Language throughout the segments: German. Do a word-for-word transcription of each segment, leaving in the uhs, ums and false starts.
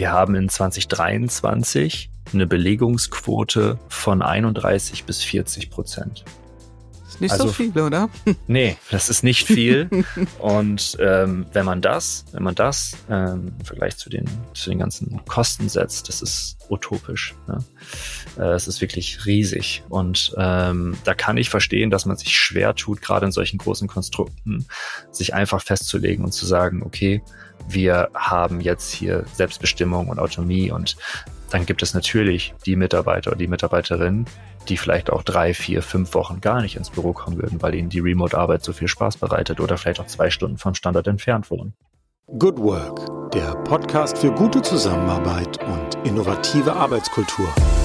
Wir haben in zwanzig dreiundzwanzig eine Belegungsquote von einunddreißig bis vierzig Prozent. Das ist nicht also, so viel, oder? Nee, das ist nicht viel. Und ähm, wenn man das, wenn man das ähm, im Vergleich zu den, zu den ganzen Kosten setzt, das ist utopisch. Ne? Äh, es ist wirklich riesig. Und ähm, da kann ich verstehen, dass man sich schwer tut, gerade in solchen großen Konstrukten, sich einfach festzulegen und zu sagen, okay, wir haben jetzt hier Selbstbestimmung und Autonomie, und dann gibt es natürlich die Mitarbeiter oder die Mitarbeiterinnen, die vielleicht auch drei, vier, fünf Wochen gar nicht ins Büro kommen würden, weil ihnen die Remote-Arbeit so viel Spaß bereitet oder vielleicht auch zwei Stunden vom Standort entfernt wohnen. Good Work, der Podcast für gute Zusammenarbeit und innovative Arbeitskultur.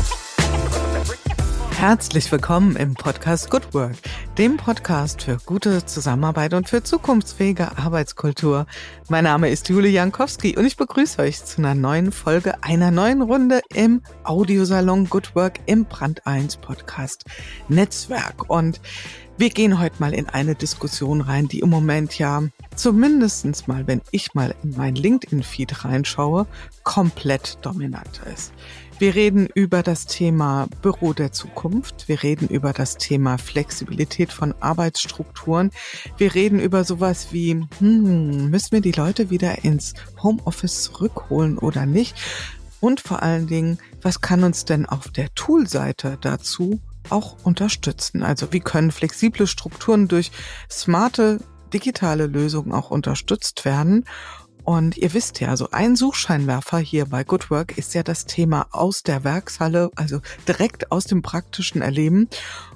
Herzlich willkommen im Podcast Good Work, dem Podcast für gute Zusammenarbeit und für zukunftsfähige Arbeitskultur. Mein Name ist Julia Jankowski und ich begrüße euch zu einer neuen Folge, einer neuen Runde im Audiosalon Good Work im Brand eins Podcast Netzwerk. Und wir gehen heute mal in eine Diskussion rein, die im Moment ja zumindest mal, wenn ich mal in mein LinkedIn-Feed reinschaue, komplett dominant ist. Wir reden über das Thema Büro der Zukunft. Wir reden über das Thema Flexibilität von Arbeitsstrukturen. Wir reden über sowas wie, hm, müssen wir die Leute wieder ins Homeoffice zurückholen oder nicht? Und vor allen Dingen, was kann uns denn auf der Toolseite dazu auch unterstützen? Also wie können flexible Strukturen durch smarte digitale Lösungen auch unterstützt werden? Und ihr wisst ja, so ein Suchscheinwerfer hier bei Good Work ist ja das Thema aus der Werkshalle, also direkt aus dem praktischen Erleben.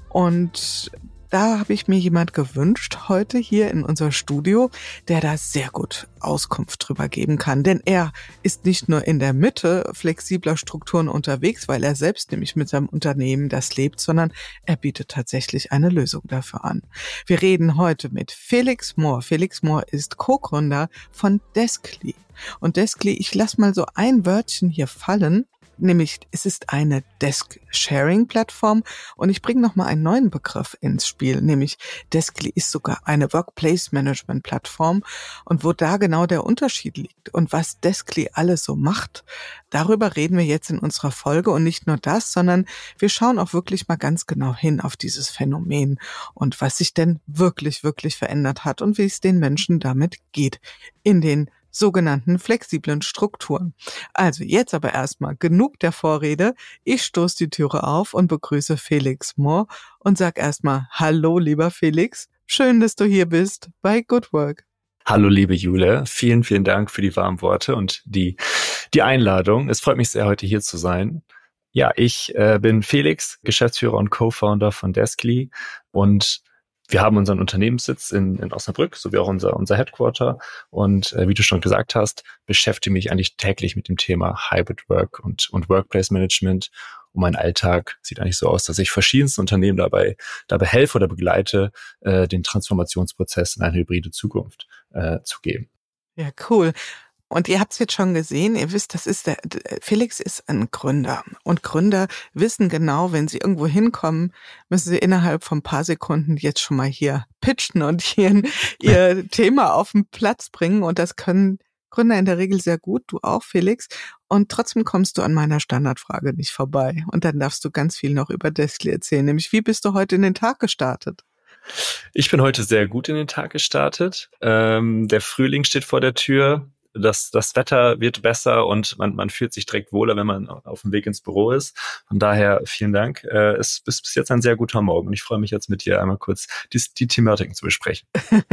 Und da habe ich mir jemand gewünscht heute hier in unser Studio, der da sehr gut Auskunft drüber geben kann. Denn er ist nicht nur in der Mitte flexibler Strukturen unterwegs, weil er selbst nämlich mit seinem Unternehmen das lebt, sondern er bietet tatsächlich eine Lösung dafür an. Wir reden heute mit Felix Mohr. Felix Mohr ist Co-Gründer von Deskly. Und Deskly, ich lasse mal so ein Wörtchen hier fallen, nämlich es ist eine Desk-Sharing-Plattform, und ich bringe nochmal einen neuen Begriff ins Spiel, nämlich Deskly ist sogar eine Workplace-Management-Plattform, und wo da genau der Unterschied liegt und was Deskly alles so macht, darüber reden wir jetzt in unserer Folge. Und nicht nur das, sondern wir schauen auch wirklich mal ganz genau hin auf dieses Phänomen und was sich denn wirklich, wirklich verändert hat und wie es den Menschen damit geht in den sogenannten flexiblen Strukturen. Also jetzt aber erstmal genug der Vorrede. Ich stoße die Türe auf und begrüße Felix Mohr und sag erstmal Hallo, lieber Felix. Schön, dass du hier bist bei Good Work. Hallo, liebe Jule. Vielen, vielen Dank für die warmen Worte und die, die Einladung. Es freut mich sehr, heute hier zu sein. Ja, ich äh, bin Felix, Geschäftsführer und Co-Founder von Deskly, und wir haben unseren Unternehmenssitz in, in Osnabrück, sowie auch unser, unser Headquarter. Und äh, wie du schon gesagt hast, beschäftige mich eigentlich täglich mit dem Thema Hybrid Work und, und Workplace Management. Und mein Alltag sieht eigentlich so aus, dass ich verschiedenste Unternehmen dabei, dabei helfe oder begleite, äh, den Transformationsprozess in eine hybride Zukunft äh, zu geben. Ja, cool. Und ihr habt es jetzt schon gesehen, ihr wisst, das ist der, Felix ist ein Gründer. Und Gründer wissen genau, wenn sie irgendwo hinkommen, müssen sie innerhalb von ein paar Sekunden jetzt schon mal hier pitchen und hier ihr Thema auf den Platz bringen. Und das können Gründer in der Regel sehr gut, du auch, Felix. Und trotzdem kommst du an meiner Standardfrage nicht vorbei. Und dann darfst du ganz viel noch über Deskly erzählen. Nämlich, wie bist du heute in den Tag gestartet? Ich bin heute sehr gut in den Tag gestartet. Ähm, der Frühling steht vor der Tür. Das, das Wetter wird besser und man, man fühlt sich direkt wohler, wenn man auf dem Weg ins Büro ist. Von daher vielen Dank. Äh, es ist bis jetzt ein sehr guter Morgen und ich freue mich jetzt mit dir einmal kurz die, die Thematiken zu besprechen.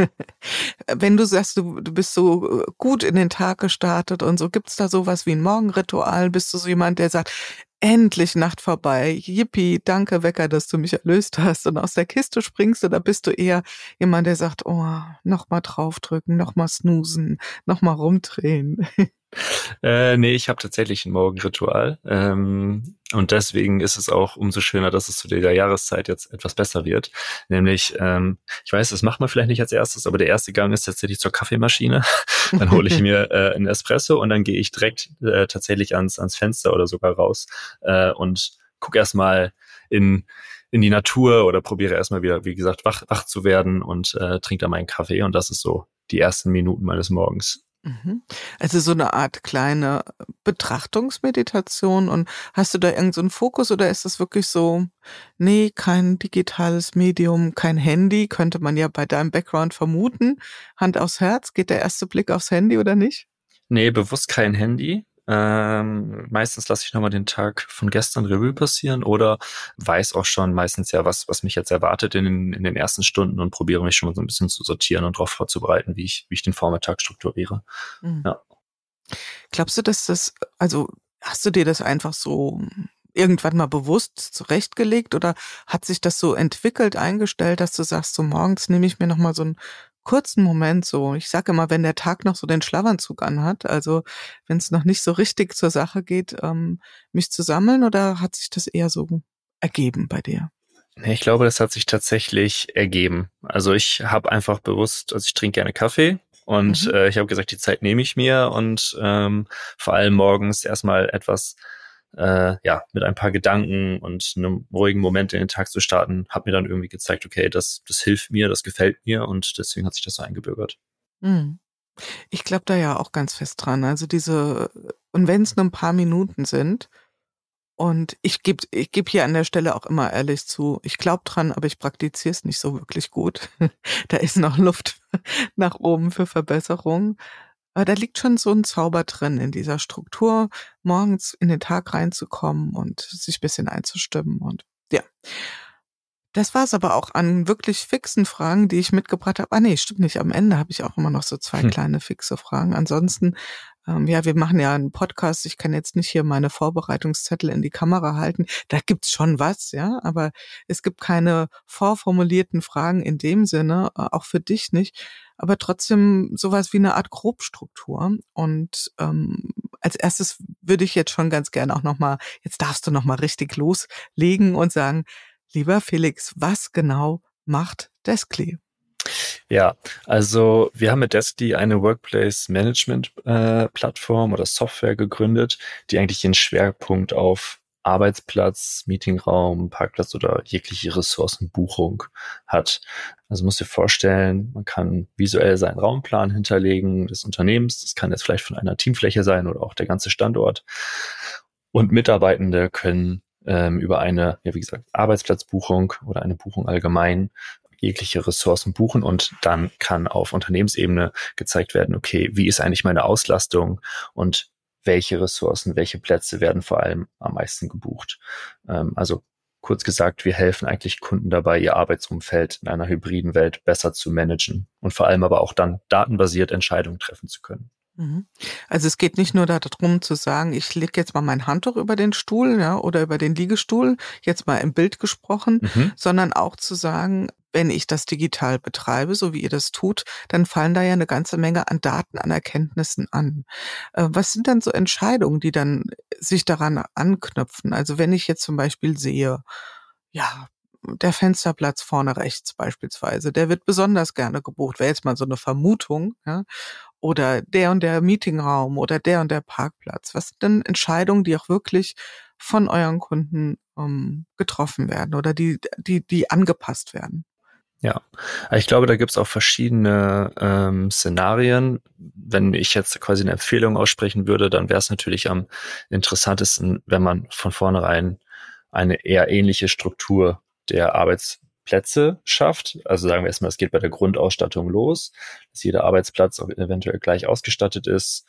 Wenn du sagst, du, du bist so gut in den Tag gestartet und so, gibt's da sowas wie ein Morgenritual? Bist du so jemand, der sagt, endlich Nacht vorbei, yippie, danke Wecker, dass du mich erlöst hast und aus der Kiste springst, oder bist du eher jemand, der sagt, oh, nochmal draufdrücken, nochmal snoosen, nochmal rumdrehen? Äh, nee, ich habe tatsächlich ein Morgenritual ähm, und deswegen ist es auch umso schöner, dass es zu der Jahreszeit jetzt etwas besser wird. Nämlich, ähm, ich weiß, das macht man vielleicht nicht als erstes, aber der erste Gang ist tatsächlich zur Kaffeemaschine. Dann hole ich mir äh, einen Espresso und dann gehe ich direkt äh, tatsächlich ans, ans Fenster oder sogar raus äh, und gucke erstmal in in die Natur oder probiere erstmal wieder, wie gesagt, wach, wach zu werden und äh, trinke dann meinen Kaffee, und das ist so die ersten Minuten meines Morgens. Also so eine Art kleine Betrachtungsmeditation, und hast du da irgend so 'n Fokus oder ist das wirklich so, nee, kein digitales Medium, kein Handy, könnte man ja bei deinem Background vermuten. Hand aufs Herz, geht der erste Blick aufs Handy oder nicht? Nee, bewusst kein Handy. Ähm, meistens lasse ich nochmal den Tag von gestern Revue passieren oder weiß auch schon meistens ja, was was mich jetzt erwartet in den, in den ersten Stunden und probiere mich schon mal so ein bisschen zu sortieren und darauf vorzubereiten, wie ich, wie ich den Vormittag strukturiere. Mhm. Ja. Glaubst du, dass das also, hast du dir das einfach so irgendwann mal bewusst zurechtgelegt oder hat sich das so entwickelt, eingestellt, dass du sagst, so morgens nehme ich mir noch mal so 'n kurzen Moment so, ich sage immer, wenn der Tag noch so den Schlafanzug anhat, also wenn's noch nicht so richtig zur Sache geht, ähm, mich zu sammeln, oder hat sich das eher so ergeben bei dir? Nee, ich glaube, das hat sich tatsächlich ergeben. Also ich habe einfach bewusst, also ich trinke gerne Kaffee und Mhm. äh, ich habe gesagt, die Zeit nehme ich mir und ähm, vor allem morgens erstmal etwas, äh, ja, mit ein paar Gedanken und einem ruhigen Moment in den Tag zu starten, hat mir dann irgendwie gezeigt, okay, das, das hilft mir, das gefällt mir und deswegen hat sich das so eingebürgert. Mhm. Ich glaube da ja auch ganz fest dran. Also diese, und wenn's nur 'n paar Minuten sind. Und ich gebe ich gebe hier an der Stelle auch immer ehrlich zu, ich glaube dran, aber ich praktiziere es nicht so wirklich gut. Da ist noch Luft nach oben für Verbesserung. Aber da liegt schon so 'n Zauber drin in dieser Struktur, morgens in den Tag reinzukommen und sich bisschen einzustimmen und ja. Das war's aber auch an wirklich fixen Fragen, die ich mitgebracht habe. Ah ne, stimmt nicht. Am Ende habe ich auch immer noch so zwei Hm. kleine fixe Fragen. Ansonsten, ähm, ja, wir machen ja 'n Podcast. Ich kann jetzt nicht hier meine Vorbereitungszettel in die Kamera halten. Da gibt's schon was, ja, aber es gibt keine vorformulierten Fragen in dem Sinne, äh, auch für dich nicht, aber trotzdem so was wie 'ne Art Grobstruktur. Und, ähm, als Erstes würde ich jetzt schon ganz gerne auch noch mal, jetzt darfst du noch mal richtig loslegen und sagen: Lieber Felix, was genau macht Deskly? Ja, also wir haben mit Deskly eine Workplace-Management-Plattform oder Software gegründet, die eigentlich den Schwerpunkt auf Arbeitsplatz, Meetingraum, Parkplatz oder jegliche Ressourcenbuchung hat. Also musst dir vorstellen, man kann visuell seinen Raumplan hinterlegen des Unternehmens. Das kann jetzt vielleicht von einer Teamfläche sein oder auch der ganze Standort. Und Mitarbeitende können ähm, über eine, ja wie gesagt, Arbeitsplatzbuchung oder eine Buchung allgemein jegliche Ressourcen buchen und dann kann auf Unternehmensebene gezeigt werden, okay, wie ist eigentlich meine Auslastung und welche Ressourcen, welche Plätze werden vor allem am meisten gebucht. Ähm, also kurz gesagt, wir helfen eigentlich Kunden dabei, ihr Arbeitsumfeld in einer hybriden Welt besser zu managen und vor allem aber auch dann datenbasiert Entscheidungen treffen zu können. Mhm. Also es geht nicht nur darum zu sagen, ich lege jetzt mal mein Handtuch über den Stuhl, ja, oder über den Liegestuhl, jetzt mal im Bild gesprochen, Mhm. sondern auch zu sagen, wenn ich das digital betreibe, so wie ihr das tut, dann fallen da ja eine ganze Menge an Daten, an Erkenntnissen an. Äh, was sind dann so Entscheidungen, die dann sich daran anknüpfen? Also wenn ich jetzt zum Beispiel sehe, ja, der Fensterplatz vorne rechts beispielsweise, der wird besonders gerne gebucht. Wäre jetzt mal so eine Vermutung, ja? Oder der und der Meetingraum oder der und der Parkplatz. Was sind denn Entscheidungen, die auch wirklich von euren Kunden, ähm, getroffen werden oder die die die angepasst werden? Ja, ich glaube, da gibt's auch verschiedene ähm, Szenarien. Wenn ich jetzt quasi eine Empfehlung aussprechen würde, dann wäre es natürlich am interessantesten, wenn man von vornherein eine eher ähnliche Struktur der Arbeitsplätze schafft. Also sagen wir erstmal, es geht bei der Grundausstattung los, dass jeder Arbeitsplatz auch eventuell gleich ausgestattet ist,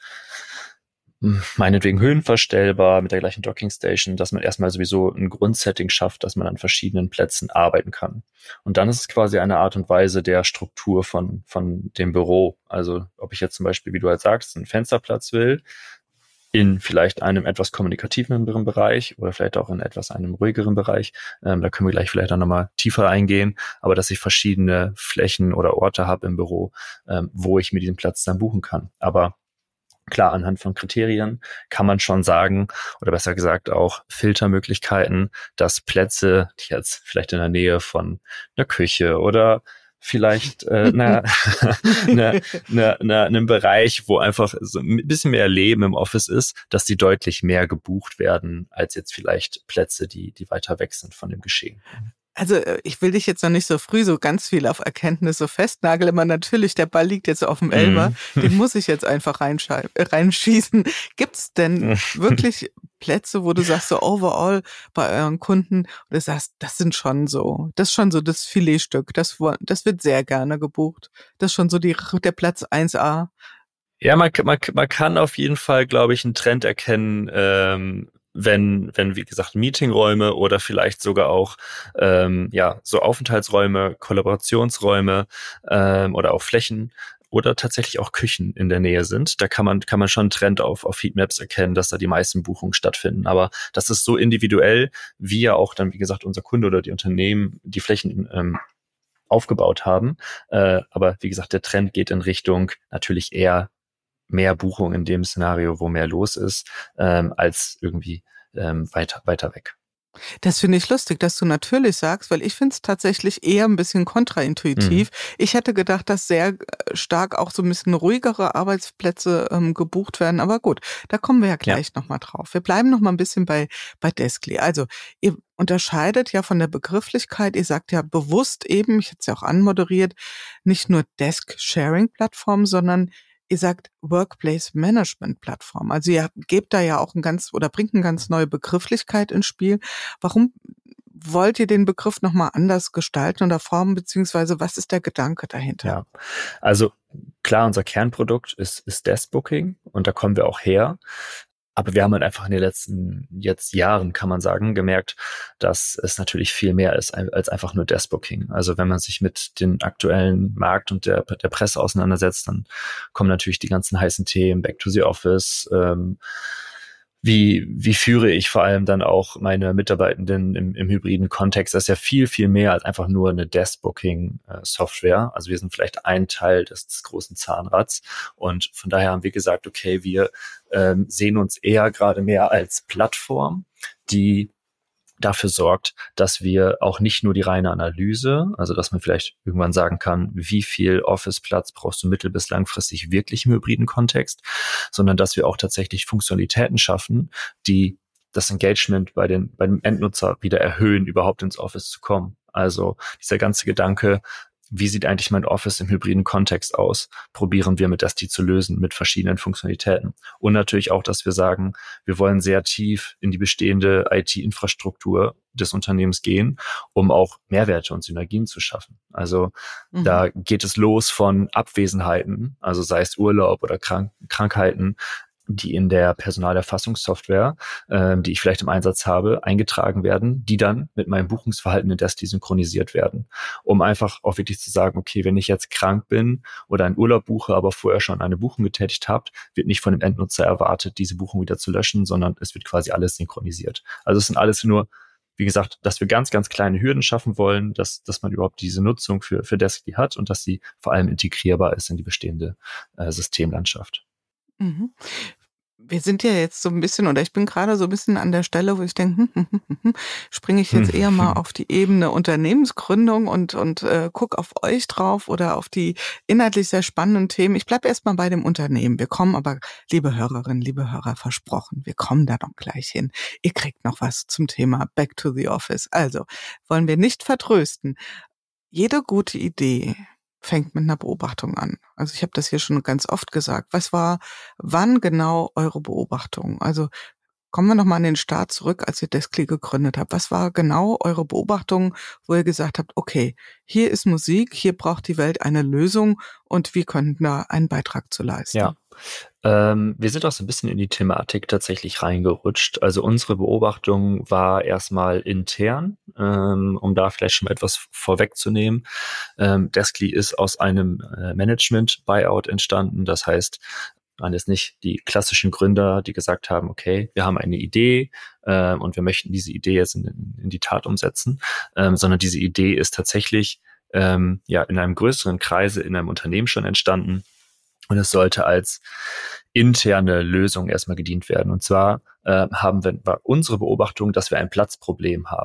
meinetwegen höhenverstellbar mit der gleichen Dockingstation, dass man erstmal sowieso ein Grundsetting schafft, dass man an verschiedenen Plätzen arbeiten kann. Und dann ist es quasi eine Art und Weise der Struktur von, von dem Büro. Also ob ich jetzt zum Beispiel, wie du halt sagst, einen Fensterplatz will, in vielleicht einem etwas kommunikativeren Bereich oder vielleicht auch in etwas einem ruhigeren Bereich. Ähm, da können wir gleich vielleicht auch nochmal tiefer eingehen, aber dass ich verschiedene Flächen oder Orte habe im Büro, ähm, wo ich mir diesen Platz dann buchen kann. Aber klar, anhand von Kriterien kann man schon sagen, oder besser gesagt auch Filtermöglichkeiten, dass Plätze, die jetzt vielleicht in der Nähe von einer Küche oder vielleicht äh, na, ne, ne, ne, einem Bereich, wo einfach so ein bisschen mehr Leben im Office ist, dass die deutlich mehr gebucht werden, als jetzt vielleicht Plätze, die, die weiter weg sind von dem Geschehen. Also ich will dich jetzt noch nicht so früh so ganz viel auf Erkenntnisse festnageln, aber natürlich, der Ball liegt jetzt auf dem Elfer, mm. den muss ich jetzt einfach reinschießen. Gibt's denn wirklich Plätze, wo du sagst, so overall bei euren Kunden, und du sagst, das sind schon so, das ist schon so das Filetstück, das, das wird sehr gerne gebucht. Das ist schon so die, der Platz eins A. Ja, man, man, man kann auf jeden Fall, glaube ich, einen Trend erkennen, ähm, wenn, wenn, wie gesagt, Meetingräume oder vielleicht sogar auch, ähm, ja, so Aufenthaltsräume, Kollaborationsräume, ähm, oder auch Flächen oder tatsächlich auch Küchen in der Nähe sind. Da kann man, kann man schon einen Trend auf, auf Heatmaps erkennen, dass da die meisten Buchungen stattfinden. Aber das ist so individuell, wie ja auch dann, wie gesagt, unser Kunde oder die Unternehmen die Flächen, ähm, aufgebaut haben. Äh, aber wie gesagt, der Trend geht in Richtung natürlich eher mehr Buchung in dem Szenario, wo mehr los ist, ähm, als irgendwie ähm, weiter weiter weg. Das finde ich lustig, dass du natürlich sagst, weil ich finde es tatsächlich eher ein bisschen kontraintuitiv. Mhm. Ich hätte gedacht, dass sehr stark auch so ein bisschen ruhigere Arbeitsplätze ähm, gebucht werden. Aber gut, da kommen wir ja gleich ja. nochmal drauf. Wir bleiben noch mal ein bisschen bei, bei Deskly. Also ihr unterscheidet ja von der Begrifflichkeit, ihr sagt ja bewusst eben, ich hätte es ja auch anmoderiert, nicht nur Desk-Sharing-Plattform, sondern ihr sagt Workplace-Management-Plattform. Also ihr gebt da ja auch ein ganz oder bringt eine ganz neue Begrifflichkeit ins Spiel. Warum wollt ihr den Begriff nochmal anders gestalten oder formen, beziehungsweise was ist der Gedanke dahinter? Ja, also klar, unser Kernprodukt ist, ist Deskbooking und da kommen wir auch her. Aber wir haben halt einfach in den letzten jetzt Jahren, kann man sagen, gemerkt, dass es natürlich viel mehr ist als einfach nur Deskbooking. Also wenn man sich mit dem aktuellen Markt und der, der Presse auseinandersetzt, dann kommen natürlich die ganzen heißen Themen, Back to the Office, ähm, Wie, wie führe ich vor allem dann auch meine Mitarbeitenden im, im hybriden Kontext? Das ist ja viel, viel mehr als einfach nur eine Deskbooking-Software. Also wir sind vielleicht ein Teil des, des großen Zahnrads. Und von daher haben wir gesagt, okay, wir ähm, sehen uns eher gerade mehr als Plattform, die dafür sorgt, dass wir auch nicht nur die reine Analyse, also dass man vielleicht irgendwann sagen kann, wie viel Office-Platz brauchst du mittel- bis langfristig wirklich im hybriden Kontext, sondern dass wir auch tatsächlich Funktionalitäten schaffen, die das Engagement bei den, bei dem Endnutzer wieder erhöhen, überhaupt ins Office zu kommen. Also dieser ganze Gedanke, wie sieht eigentlich mein Office im hybriden Kontext aus? Probieren wir mit Deskly zu lösen mit verschiedenen Funktionalitäten. Und natürlich auch, dass wir sagen, wir wollen sehr tief in die bestehende I T-Infrastruktur des Unternehmens gehen, um auch Mehrwerte und Synergien zu schaffen. Also mhm. da geht es los von Abwesenheiten, also sei es Urlaub oder Krank- Krankheiten, die in der Personalerfassungssoftware, äh, die ich vielleicht im Einsatz habe, eingetragen werden, die dann mit meinem Buchungsverhalten in Deskly synchronisiert werden, um einfach auch wirklich zu sagen, okay, wenn ich jetzt krank bin oder einen Urlaub buche, aber vorher schon eine Buchung getätigt habe, wird nicht von dem Endnutzer erwartet, diese Buchung wieder zu löschen, sondern es wird quasi alles synchronisiert. Also es sind alles nur, wie gesagt, dass wir ganz, ganz kleine Hürden schaffen wollen, dass, dass man überhaupt diese Nutzung für, für Deskly hat und dass sie vor allem integrierbar ist in die bestehende äh, Systemlandschaft. Mhm. Wir sind ja jetzt so ein bisschen, oder ich bin gerade so ein bisschen an der Stelle, wo ich denke, hm, hm, hm, hm, springe ich jetzt eher mal auf die Ebene Unternehmensgründung und und äh, guck auf euch drauf oder auf die inhaltlich sehr spannenden Themen. Ich bleibe erstmal bei dem Unternehmen. Wir kommen aber, liebe Hörerinnen, liebe Hörer, versprochen, wir kommen da noch gleich hin. Ihr kriegt noch was zum Thema Back to the Office. Also, wollen wir nicht vertrösten. Jede gute Idee fängt mit einer Beobachtung an. Also ich habe das hier schon ganz oft gesagt. Was war, wann genau eure Beobachtung? Also kommen wir nochmal an den Start zurück, als ihr Deskly gegründet habt. Was war genau eure Beobachtung, wo ihr gesagt habt, okay, hier ist Musik, hier braucht die Welt eine Lösung und wir könnten da einen Beitrag zu leisten? Ja. Ähm, wir sind auch so ein bisschen in die Thematik tatsächlich reingerutscht. Also unsere Beobachtung war erstmal intern, ähm, um da vielleicht schon mal etwas vorwegzunehmen. Ähm, Deskly ist aus einem äh, Management-Buyout entstanden. Das heißt, waren jetzt nicht die klassischen Gründer, die gesagt haben, okay, wir haben eine Idee äh, und wir möchten diese Idee jetzt in, in die Tat umsetzen, ähm, sondern diese Idee ist tatsächlich ähm, ja in einem größeren Kreise in einem Unternehmen schon entstanden. Und es sollte als interne Lösung erstmal gedient werden. Und zwar äh, haben wir, war unsere Beobachtung, dass wir ein Platzproblem haben.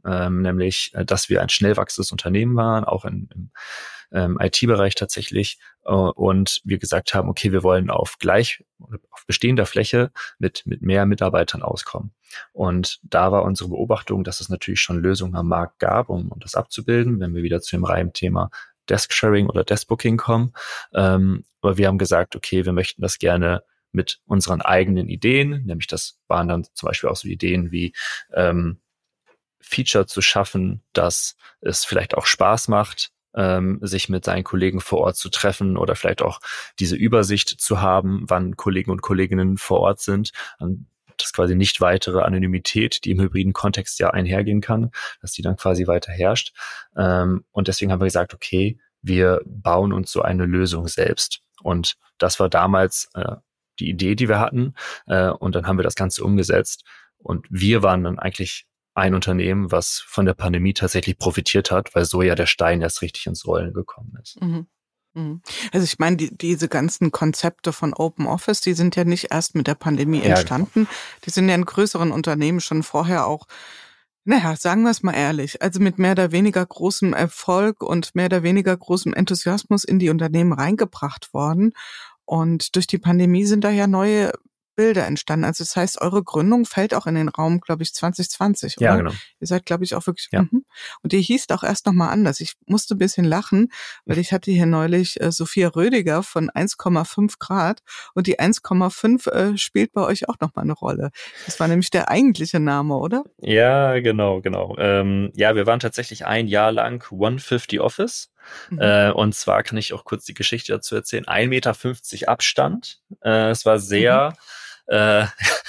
ähm, nämlich, dass wir ein schnell wachsendes Unternehmen waren, auch in, im ähm, I T-Bereich tatsächlich, äh, und wir gesagt haben, okay, wir wollen auf gleich, auf bestehender Fläche mit, mit mehr Mitarbeitern auskommen. Und da war unsere Beobachtung, dass es natürlich schon Lösungen am Markt gab, um, um das abzubilden, wenn wir wieder zu dem Reimthema Desk-Sharing oder Desk-Booking kommen. Ähm, aber wir haben gesagt, okay, wir möchten das gerne mit unseren eigenen Ideen, nämlich das waren dann zum Beispiel auch so Ideen wie ähm, Feature zu schaffen, dass es vielleicht auch Spaß macht, ähm, sich mit seinen Kollegen vor Ort zu treffen oder vielleicht auch diese Übersicht zu haben, wann Kollegen und Kolleginnen vor Ort sind. Und das quasi nicht weitere Anonymität, die im hybriden Kontext ja einhergehen kann, dass die dann quasi weiter herrscht. Ähm, und deswegen haben wir gesagt, okay, wir bauen uns so eine Lösung selbst. Und das war damals äh, die Idee, die wir hatten. Äh, und dann haben wir das Ganze umgesetzt. Und wir waren dann eigentlich ein Unternehmen, was von der Pandemie tatsächlich profitiert hat, weil so ja der Stein erst richtig ins Rollen gekommen ist. Mhm. Also ich meine, die, diese ganzen Konzepte von Open Office, die sind ja nicht erst mit der Pandemie entstanden. Ja, genau. Die sind ja in größeren Unternehmen schon vorher auch, naja, sagen wir es mal ehrlich, also mit mehr oder weniger großem Erfolg und mehr oder weniger großem Enthusiasmus in die Unternehmen reingebracht worden. Und durch die Pandemie sind da ja neue Bilder entstanden. Also das heißt, eure Gründung fällt auch in den Raum, glaube ich, zwanzig zwanzig, oder? Ja, genau. Ihr seid, glaube ich, auch wirklich... Ja. Mhm. Und ihr hießt auch erst nochmal anders. Ich musste ein bisschen lachen, weil ich hatte hier neulich äh, Sophia Rödiger von eins Komma fünf Grad und die eins Komma fünf äh, spielt bei euch auch nochmal eine Rolle. Das war nämlich der eigentliche Name, oder? Ja, genau, genau. Ähm, ja, wir waren tatsächlich ein Jahr lang hundertfünfzig Office. Mhm. Äh, und zwar kann ich auch kurz die Geschichte dazu erzählen. ein Meter fünfzig Abstand. Äh, es war sehr... Mhm. Äh,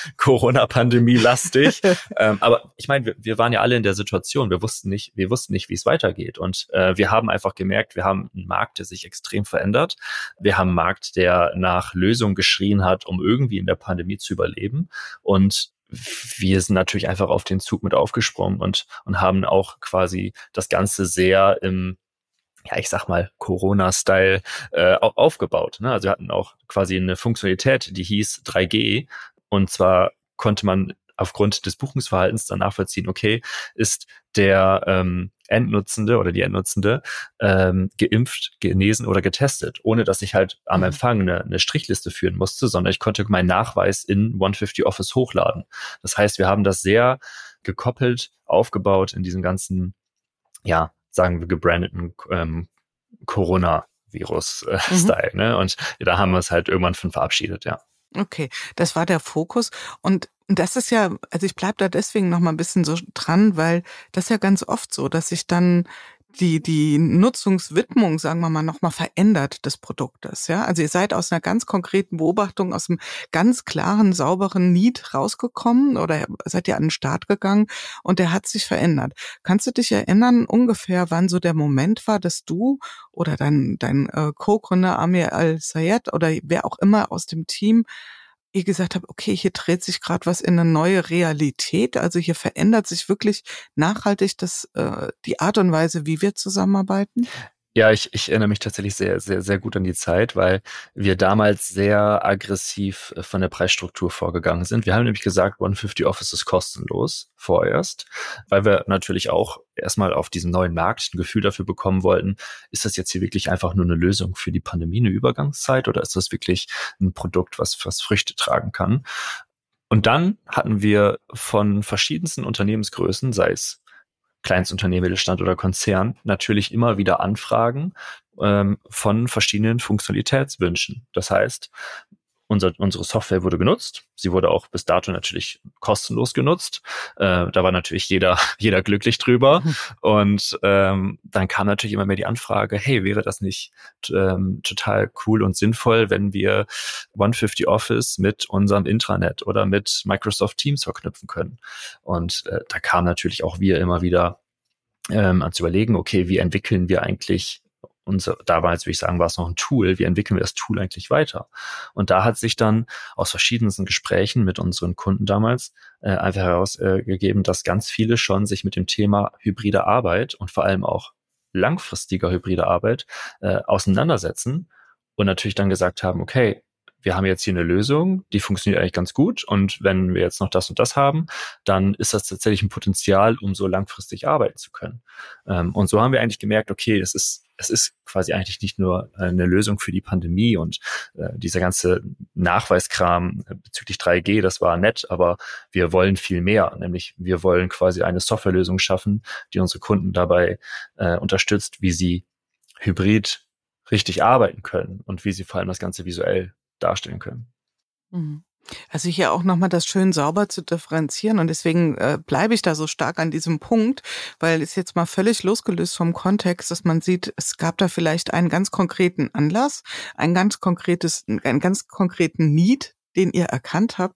Corona-Pandemie-lastig. ähm, aber ich meine, wir, wir waren ja alle in der Situation. Wir wussten nicht, wir wussten nicht, wie es weitergeht. Und äh, wir haben einfach gemerkt, wir haben einen Markt, der sich extrem verändert. Wir haben einen Markt, der nach Lösungen geschrien hat, um irgendwie in der Pandemie zu überleben. Und wir sind natürlich einfach auf den Zug mit aufgesprungen und, und haben auch quasi das Ganze sehr im ja, ich sag mal, Corona-Style äh, auch aufgebaut. Ne? Also wir hatten auch quasi eine Funktionalität, die hieß drei G. Und zwar konnte man aufgrund des Buchungsverhaltens dann nachvollziehen, okay, ist der ähm, Endnutzende oder die Endnutzende ähm, geimpft, genesen oder getestet, ohne dass ich halt am Empfang eine, eine Strichliste führen musste, sondern ich konnte meinen Nachweis in hundertfünfzig Office hochladen. Das heißt, wir haben das sehr gekoppelt, aufgebaut in diesem ganzen, ja, sagen wir, gebrandeten ähm, Corona-Virus-Style. Mhm. Ne? Und da haben wir es halt irgendwann von verabschiedet, ja. Okay, das war der Fokus. Und das ist ja, also ich bleib da deswegen noch mal ein bisschen so dran, weil das ist ja ganz oft so, dass sich dann die die Nutzungswidmung, sagen wir mal, noch mal verändert des Produktes, ja? Also ihr seid aus einer ganz konkreten Beobachtung, aus einem ganz klaren, sauberen Need rausgekommen oder seid ihr an den Start gegangen und der hat sich verändert. Kannst du dich erinnern ungefähr, wann so der Moment war, dass du oder dein dein äh, Co-Gründer Amir Al-Sayed oder wer auch immer aus dem Team ihr gesagt habt, okay, hier dreht sich gerade was in eine neue Realität, also hier verändert sich wirklich nachhaltig das äh, die Art und Weise, wie wir zusammenarbeiten? Ja, ich, ich erinnere mich tatsächlich sehr, sehr, sehr gut an die Zeit, weil wir damals sehr aggressiv von der Preisstruktur vorgegangen sind. Wir haben nämlich gesagt, hundertfünfzig Office ist kostenlos vorerst, weil wir natürlich auch erstmal auf diesem neuen Markt ein Gefühl dafür bekommen wollten, ist das jetzt hier wirklich einfach nur eine Lösung für die Pandemie, eine Übergangszeit, oder ist das wirklich ein Produkt, was, was Früchte tragen kann? Und dann hatten wir von verschiedensten Unternehmensgrößen, sei es Kleinstunternehmen, Mittelstand oder Konzern, natürlich immer wieder Anfragen ähm, von verschiedenen Funktionalitätswünschen. Das heißt, unser, unsere Software wurde genutzt. Sie wurde auch bis dato natürlich kostenlos genutzt. Äh, da war natürlich jeder jeder glücklich drüber. Mhm. Und ähm, dann kam natürlich immer mehr die Anfrage, hey, wäre das nicht ähm, total cool und sinnvoll, wenn wir hundertfünfzig Office mit unserem Intranet oder mit Microsoft Teams verknüpfen können? Und äh, da kam natürlich auch wir immer wieder ähm, an zu überlegen, okay, wie entwickeln wir eigentlich unser, damals würde ich sagen, war es noch ein Tool, wie entwickeln wir das Tool eigentlich weiter? Und da hat sich dann aus verschiedensten Gesprächen mit unseren Kunden damals äh, einfach herausgegeben, äh, dass ganz viele schon sich mit dem Thema hybride Arbeit und vor allem auch langfristiger hybride Arbeit äh, auseinandersetzen und natürlich dann gesagt haben, okay, wir haben jetzt hier eine Lösung, die funktioniert eigentlich ganz gut und wenn wir jetzt noch das und das haben, dann ist das tatsächlich ein Potenzial, um so langfristig arbeiten zu können. Ähm, und so haben wir eigentlich gemerkt, okay, das ist, es ist quasi eigentlich nicht nur eine Lösung für die Pandemie und äh, dieser ganze Nachweiskram bezüglich drei G, das war nett, aber wir wollen viel mehr, nämlich wir wollen quasi eine Softwarelösung schaffen, die unsere Kunden dabei äh, unterstützt, wie sie hybrid richtig arbeiten können und wie sie vor allem das Ganze visuell darstellen können. Mhm. Also hier auch nochmal das schön sauber zu differenzieren und deswegen äh, bleibe ich da so stark an diesem Punkt, weil es jetzt mal völlig losgelöst vom Kontext, dass man sieht, es gab da vielleicht einen ganz konkreten Anlass, ein ganz konkretes, einen ganz konkreten Need, den ihr erkannt habt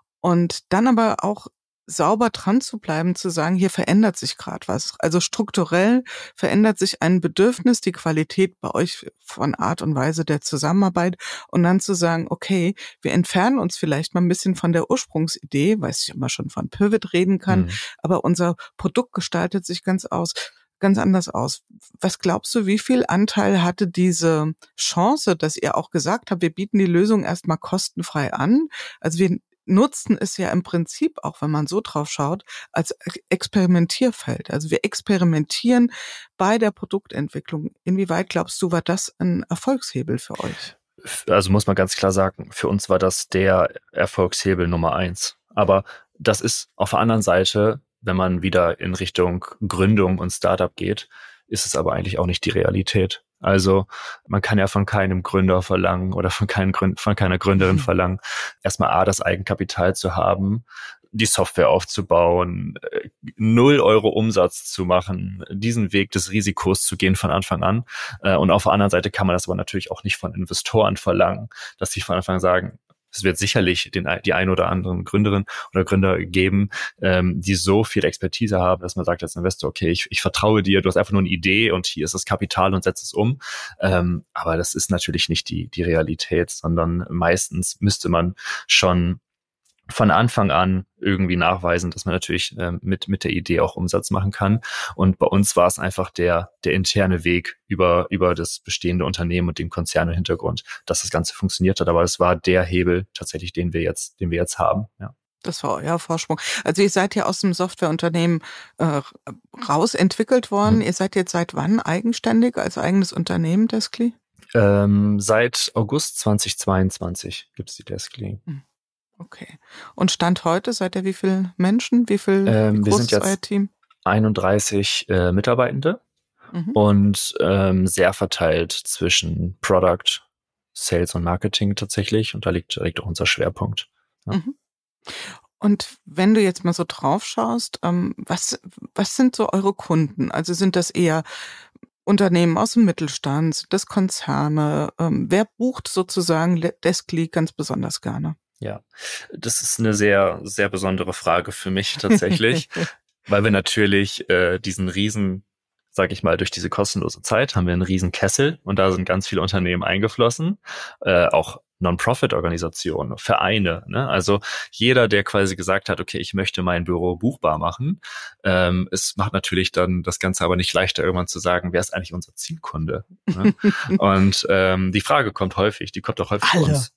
und dann aber auch sauber dran zu bleiben, zu sagen, hier verändert sich gerade was. Also strukturell verändert sich ein Bedürfnis, die Qualität bei euch von Art und Weise der Zusammenarbeit und dann zu sagen, okay, wir entfernen uns vielleicht mal ein bisschen von der Ursprungsidee, weiß ich immer schon von Pivot reden kann, mhm. aber unser Produkt gestaltet sich ganz aus. ganz anders aus. Was glaubst du, wie viel Anteil hatte diese Chance, dass ihr auch gesagt habt, wir bieten die Lösung erstmal kostenfrei an? Also wir nutzen es ja im Prinzip, auch wenn man so drauf schaut, als Experimentierfeld. Also wir experimentieren bei der Produktentwicklung. Inwieweit glaubst du, war das ein Erfolgshebel für euch? Also muss man ganz klar sagen, für uns war das der Erfolgshebel Nummer eins. Aber das ist auf der anderen Seite, wenn man wieder in Richtung Gründung und Startup geht, ist es aber eigentlich auch nicht die Realität. Also man kann ja von keinem Gründer verlangen oder von, keinem Gründ- von keiner Gründerin mhm. verlangen, erstmal A, das Eigenkapital zu haben, die Software aufzubauen, null Euro Umsatz zu machen, diesen Weg des Risikos zu gehen von Anfang an. Und auf der anderen Seite kann man das aber natürlich auch nicht von Investoren verlangen, dass sie von Anfang an sagen, es wird sicherlich den, die ein oder anderen Gründerin oder Gründer geben, ähm, die so viel Expertise haben, dass man sagt als Investor, okay, ich, ich vertraue dir, du hast einfach nur eine Idee und hier ist das Kapital und setz es um. Ähm, aber das ist natürlich nicht die, die Realität, sondern meistens müsste man schon von Anfang an irgendwie nachweisen, dass man natürlich ähm, mit mit der Idee auch Umsatz machen kann. Und bei uns war es einfach der der interne Weg über über das bestehende Unternehmen und den Konzern im Hintergrund, dass das Ganze funktioniert hat. Aber es war der Hebel tatsächlich, den wir jetzt den wir jetzt haben. Ja. Das war euer Vorsprung. Also ihr seid ja aus dem Softwareunternehmen äh, rausentwickelt worden. Mhm. Ihr seid jetzt seit wann eigenständig als eigenes Unternehmen, Deskly? Ähm, seit August zweitausendzweiundzwanzig gibt's die Deskly. Mhm. Okay. Und Stand heute, seid ihr wie viele Menschen? Wie viel ähm, wie groß wir sind ist jetzt euer Team? einunddreißig äh, Mitarbeitende mhm. und ähm, sehr verteilt zwischen Product, Sales und Marketing tatsächlich. Und da liegt, da liegt auch unser Schwerpunkt. Ja. Mhm. Und wenn du jetzt mal so drauf schaust, ähm, was, was sind so eure Kunden? Also sind das eher Unternehmen aus dem Mittelstand, sind das Konzerne? Ähm, wer bucht sozusagen Deskly ganz besonders gerne? Ja, das ist eine sehr, sehr besondere Frage für mich tatsächlich, weil wir natürlich äh, diesen riesen, sag ich mal, durch diese kostenlose Zeit haben wir einen riesen Kessel und da sind ganz viele Unternehmen eingeflossen, äh, auch Non-Profit-Organisationen, Vereine. Ne? Also jeder, der quasi gesagt hat, okay, ich möchte mein Büro buchbar machen, ähm, es macht natürlich dann das Ganze aber nicht leichter, irgendwann zu sagen, wer ist eigentlich unser Zielkunde? Ne? Und ähm, die Frage kommt häufig, die kommt auch häufig alle. Von uns.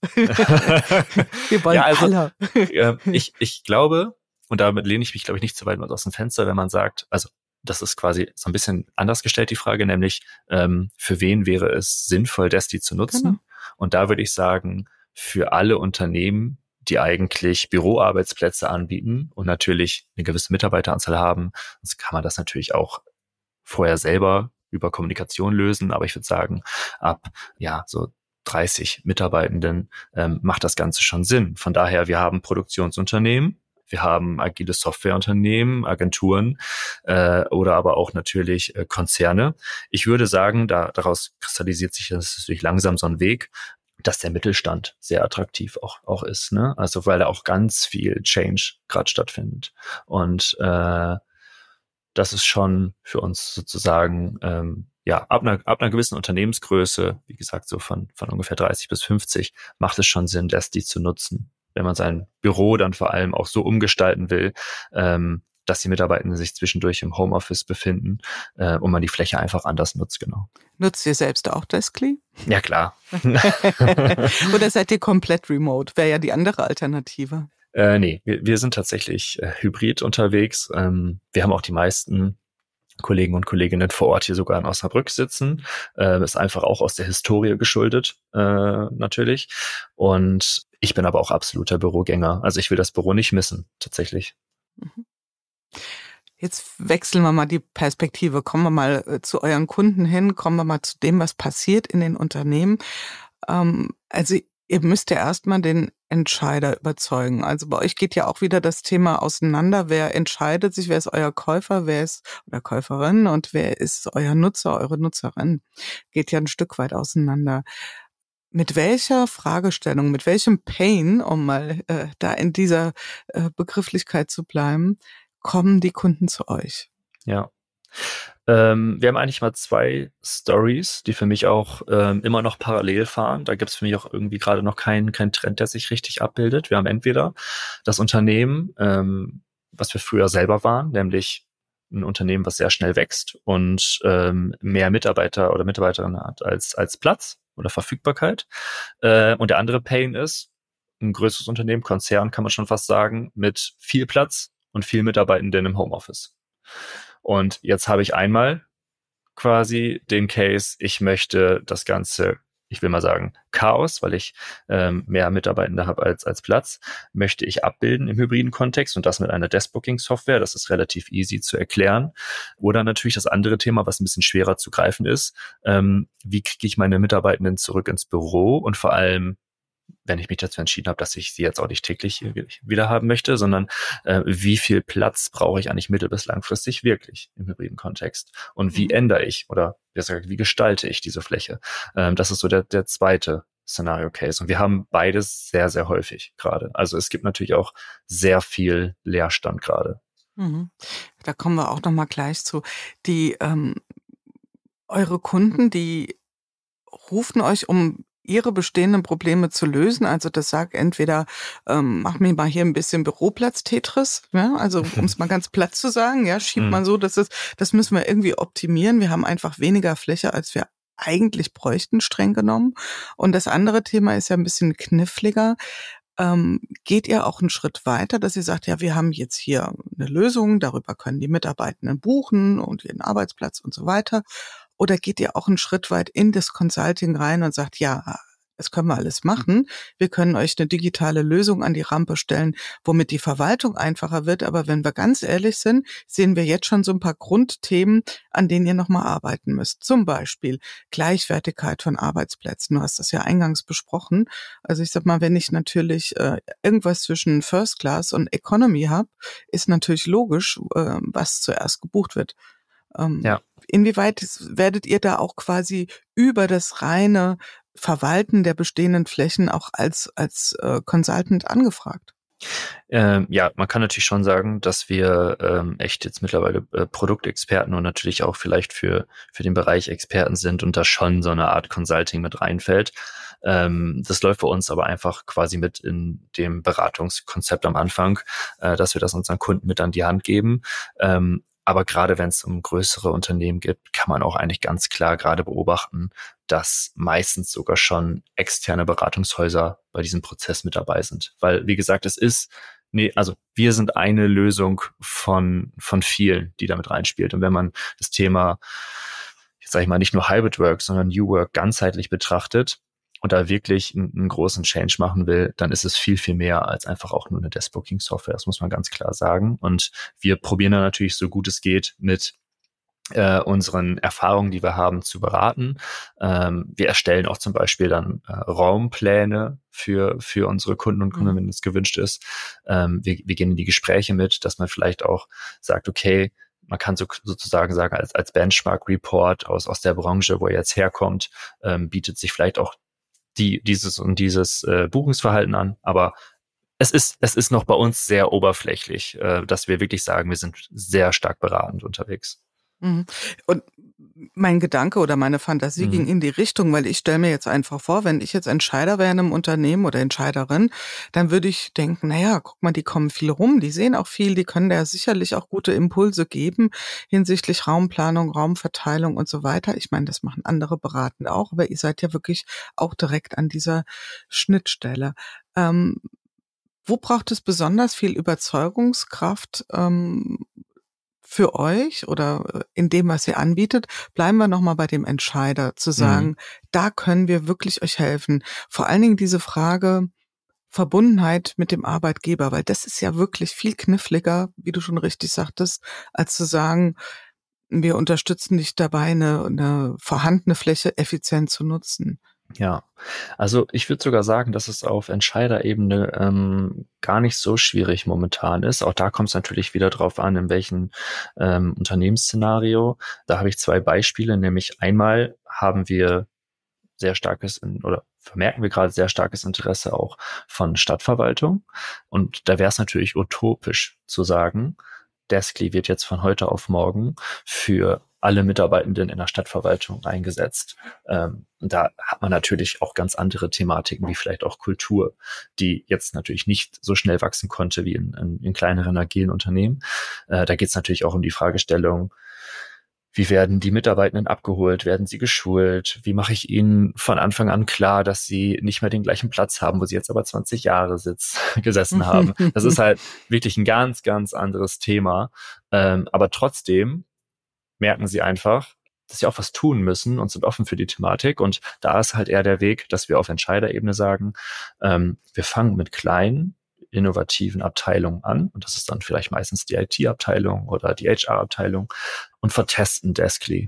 Wir wollen ja, also, alle. äh, ich, ich glaube, und damit lehne ich mich, glaube ich, nicht zu weit aus dem Fenster, wenn man sagt, also das ist quasi so ein bisschen anders gestellt, die Frage, nämlich ähm, für wen wäre es sinnvoll, Deskly zu nutzen? Genau. Und da würde ich sagen, für alle Unternehmen, die eigentlich Büroarbeitsplätze anbieten und natürlich eine gewisse Mitarbeiteranzahl haben, sonst kann man das natürlich auch vorher selber über Kommunikation lösen. Aber ich würde sagen, ab ja so dreißig Mitarbeitenden ähm, macht das Ganze schon Sinn. Von daher, wir haben Produktionsunternehmen, wir haben agile Softwareunternehmen, Agenturen äh, oder aber auch natürlich äh, Konzerne. Ich würde sagen, da daraus kristallisiert sich das natürlich langsam so ein Weg, dass der Mittelstand sehr attraktiv auch auch ist, ne? Also weil da auch ganz viel Change gerade stattfindet. Und äh, das ist schon für uns sozusagen ähm, ja ab einer ab einer gewissen Unternehmensgröße, wie gesagt so von von ungefähr dreißig bis fünfzig, macht es schon Sinn, Deskly zu nutzen. Wenn man sein Büro dann vor allem auch so umgestalten will, ähm, dass die Mitarbeitenden sich zwischendurch im Homeoffice befinden äh, und man die Fläche einfach anders nutzt, genau. Nutzt ihr selbst auch Deskly? Ja, klar. Oder seid ihr komplett remote? Wäre ja die andere Alternative. Äh, nee, wir, wir sind tatsächlich äh, hybrid unterwegs. Ähm, wir haben auch die meisten Kollegen und Kolleginnen vor Ort hier sogar in Osnabrück sitzen. Äh, ist einfach auch aus der Historie geschuldet, äh, natürlich. Und ich bin aber auch absoluter Bürogänger. Also ich will das Büro nicht missen, tatsächlich. Jetzt wechseln wir mal die Perspektive. Kommen wir mal äh, zu euren Kunden hin. Kommen wir mal zu dem, was passiert in den Unternehmen. Ähm, also ihr müsst ja erstmal den Entscheider überzeugen. Also bei euch geht ja auch wieder das Thema auseinander. Wer entscheidet sich? Wer ist euer Käufer? Wer ist oder Käuferin? Und wer ist euer Nutzer, eure Nutzerin? Geht ja ein Stück weit auseinander. Mit welcher Fragestellung, mit welchem Pain, um mal äh, da in dieser äh, Begrifflichkeit zu bleiben, kommen die Kunden zu euch? Ja. Ähm, wir haben eigentlich mal zwei Stories, die für mich auch ähm, immer noch parallel fahren. Da gibt es für mich auch irgendwie gerade noch keinen kein Trend, der sich richtig abbildet. Wir haben entweder das Unternehmen, ähm, was wir früher selber waren, nämlich ein Unternehmen, was sehr schnell wächst und ähm, mehr Mitarbeiter oder Mitarbeiterinnen hat als, als Platz oder Verfügbarkeit. Äh, und der andere Pain ist ein größeres Unternehmen, Konzern kann man schon fast sagen, mit viel Platz und viel Mitarbeitenden im Homeoffice. Und jetzt habe ich einmal quasi den Case, ich möchte das Ganze, ich will mal sagen, Chaos, weil ich ähm, mehr Mitarbeitende habe als, als Platz, möchte ich abbilden im hybriden Kontext und das mit einer Desk-Booking-Software. Das ist relativ easy zu erklären. Oder natürlich das andere Thema, was ein bisschen schwerer zu greifen ist, ähm, wie kriege ich meine Mitarbeitenden zurück ins Büro und vor allem, wenn ich mich dazu entschieden habe, dass ich sie jetzt auch nicht täglich wieder haben möchte, sondern äh, wie viel Platz brauche ich eigentlich mittel- bis langfristig wirklich im hybriden Kontext? Und wie mhm. ändere ich oder besser gesagt, wie gestalte ich diese Fläche? Ähm, das ist so der, der zweite Szenario-Case. Und wir haben beides sehr, sehr häufig gerade. Also es gibt natürlich auch sehr viel Leerstand gerade. Mhm. Da kommen wir auch noch mal gleich zu. Die ähm, eure Kunden, die rufen euch, um ihre bestehenden Probleme zu lösen. Also das sagt entweder, ähm, mach mir mal hier ein bisschen Büroplatz-Tetris, ja, also um es mal ganz platt zu sagen, ja, schiebt man so, dass es, das müssen wir irgendwie optimieren. Wir haben einfach weniger Fläche, als wir eigentlich bräuchten, streng genommen. Und das andere Thema ist ja ein bisschen kniffliger. Ähm, geht ihr auch einen Schritt weiter, dass ihr sagt, ja, wir haben jetzt hier eine Lösung, darüber können die Mitarbeitenden buchen und ihren Arbeitsplatz und so weiter. Oder geht ihr auch einen Schritt weit in das Consulting rein und sagt, ja, das können wir alles machen. Wir können euch eine digitale Lösung an die Rampe stellen, womit die Verwaltung einfacher wird. Aber wenn wir ganz ehrlich sind, sehen wir jetzt schon so ein paar Grundthemen, an denen ihr nochmal arbeiten müsst. Zum Beispiel Gleichwertigkeit von Arbeitsplätzen. Du hast das ja eingangs besprochen. Also ich sag mal, wenn ich natürlich äh, irgendwas zwischen First Class und Economy habe, ist natürlich logisch, äh, was zuerst gebucht wird. Ähm, ja. Inwieweit werdet ihr da auch quasi über das reine Verwalten der bestehenden Flächen auch als als äh, Consultant angefragt? Ähm, ja, man kann natürlich schon sagen, dass wir ähm, echt jetzt mittlerweile äh, Produktexperten und natürlich auch vielleicht für für den Bereich Experten sind und da schon so eine Art Consulting mit reinfällt. Ähm, das läuft bei uns aber einfach quasi mit in dem Beratungskonzept am Anfang, äh, dass wir das unseren Kunden mit an die Hand geben. Ähm, Aber gerade wenn es um größere Unternehmen geht, kann man auch eigentlich ganz klar gerade beobachten, dass meistens sogar schon externe Beratungshäuser bei diesem Prozess mit dabei sind. Weil, wie gesagt, es ist, nee, also wir sind eine Lösung von von vielen, die damit reinspielt. Und wenn man das Thema, jetzt sage ich mal, nicht nur Hybrid Work, sondern New Work ganzheitlich betrachtet, und da wirklich einen, einen großen Change machen will, dann ist es viel, viel mehr als einfach auch nur eine Desk-Booking-Software. Das muss man ganz klar sagen. Und wir probieren da natürlich so gut es geht mit äh, unseren Erfahrungen, die wir haben, zu beraten. Ähm, wir erstellen auch zum Beispiel dann äh, Raumpläne für für unsere Kunden und Kunden, mhm. wenn es gewünscht ist. Ähm, wir, wir gehen in die Gespräche mit, dass man vielleicht auch sagt, okay, man kann so, sozusagen sagen, als, als Benchmark-Report aus, aus der Branche, wo er jetzt herkommt, ähm, bietet sich vielleicht auch die dieses und dieses äh, Buchungsverhalten an, aber es ist es ist noch bei uns sehr oberflächlich, äh, dass wir wirklich sagen, wir sind sehr stark beratend unterwegs. Mhm. Und mein Gedanke oder meine Fantasie mhm. ging in die Richtung, weil ich stelle mir jetzt einfach vor, wenn ich jetzt Entscheider wäre in einem Unternehmen oder Entscheiderin, dann würde ich denken, naja, guck mal, die kommen viel rum, die sehen auch viel, die können da sicherlich auch gute Impulse geben hinsichtlich Raumplanung, Raumverteilung und so weiter. Ich meine, das machen andere beratend auch, aber ihr seid ja wirklich auch direkt an dieser Schnittstelle. Ähm, wo braucht es besonders viel Überzeugungskraft, ähm, für euch oder in dem, was ihr anbietet? Bleiben wir nochmal bei dem Entscheider, zu sagen, mhm. da können wir wirklich euch helfen. Vor allen Dingen diese Frage Verbundenheit mit dem Arbeitgeber, weil das ist ja wirklich viel kniffliger, wie du schon richtig sagtest, als zu sagen, wir unterstützen dich dabei, eine, eine vorhandene Fläche effizient zu nutzen. Ja, also ich würde sogar sagen, dass es auf Entscheiderebene ähm, gar nicht so schwierig momentan ist. Auch da kommt es natürlich wieder drauf an, in welchem ähm, Unternehmensszenario. Da habe ich zwei Beispiele, nämlich einmal haben wir sehr starkes oder vermerken wir gerade sehr starkes Interesse auch von Stadtverwaltung. Und da wäre es natürlich utopisch zu sagen, Deskly wird jetzt von heute auf morgen für alle Mitarbeitenden in der Stadtverwaltung eingesetzt. Ähm, da hat man natürlich auch ganz andere Thematiken, wie vielleicht auch Kultur, die jetzt natürlich nicht so schnell wachsen konnte wie in, in, in kleineren, agilen Unternehmen. Äh, da geht es natürlich auch um die Fragestellung, wie werden die Mitarbeitenden abgeholt? Werden sie geschult? Wie mache ich ihnen von Anfang an klar, dass sie nicht mehr den gleichen Platz haben, wo sie jetzt aber zwanzig Jahre sitz, gesessen haben? Das ist halt wirklich ein ganz, ganz anderes Thema. Ähm, aber trotzdem merken sie einfach, dass sie auch was tun müssen und sind offen für die Thematik. Und da ist halt eher der Weg, dass wir auf Entscheiderebene sagen, ähm, wir fangen mit kleinen, innovativen Abteilungen an. Und das ist dann vielleicht meistens die I T-Abteilung oder die H R-Abteilung und vertesten Deskly.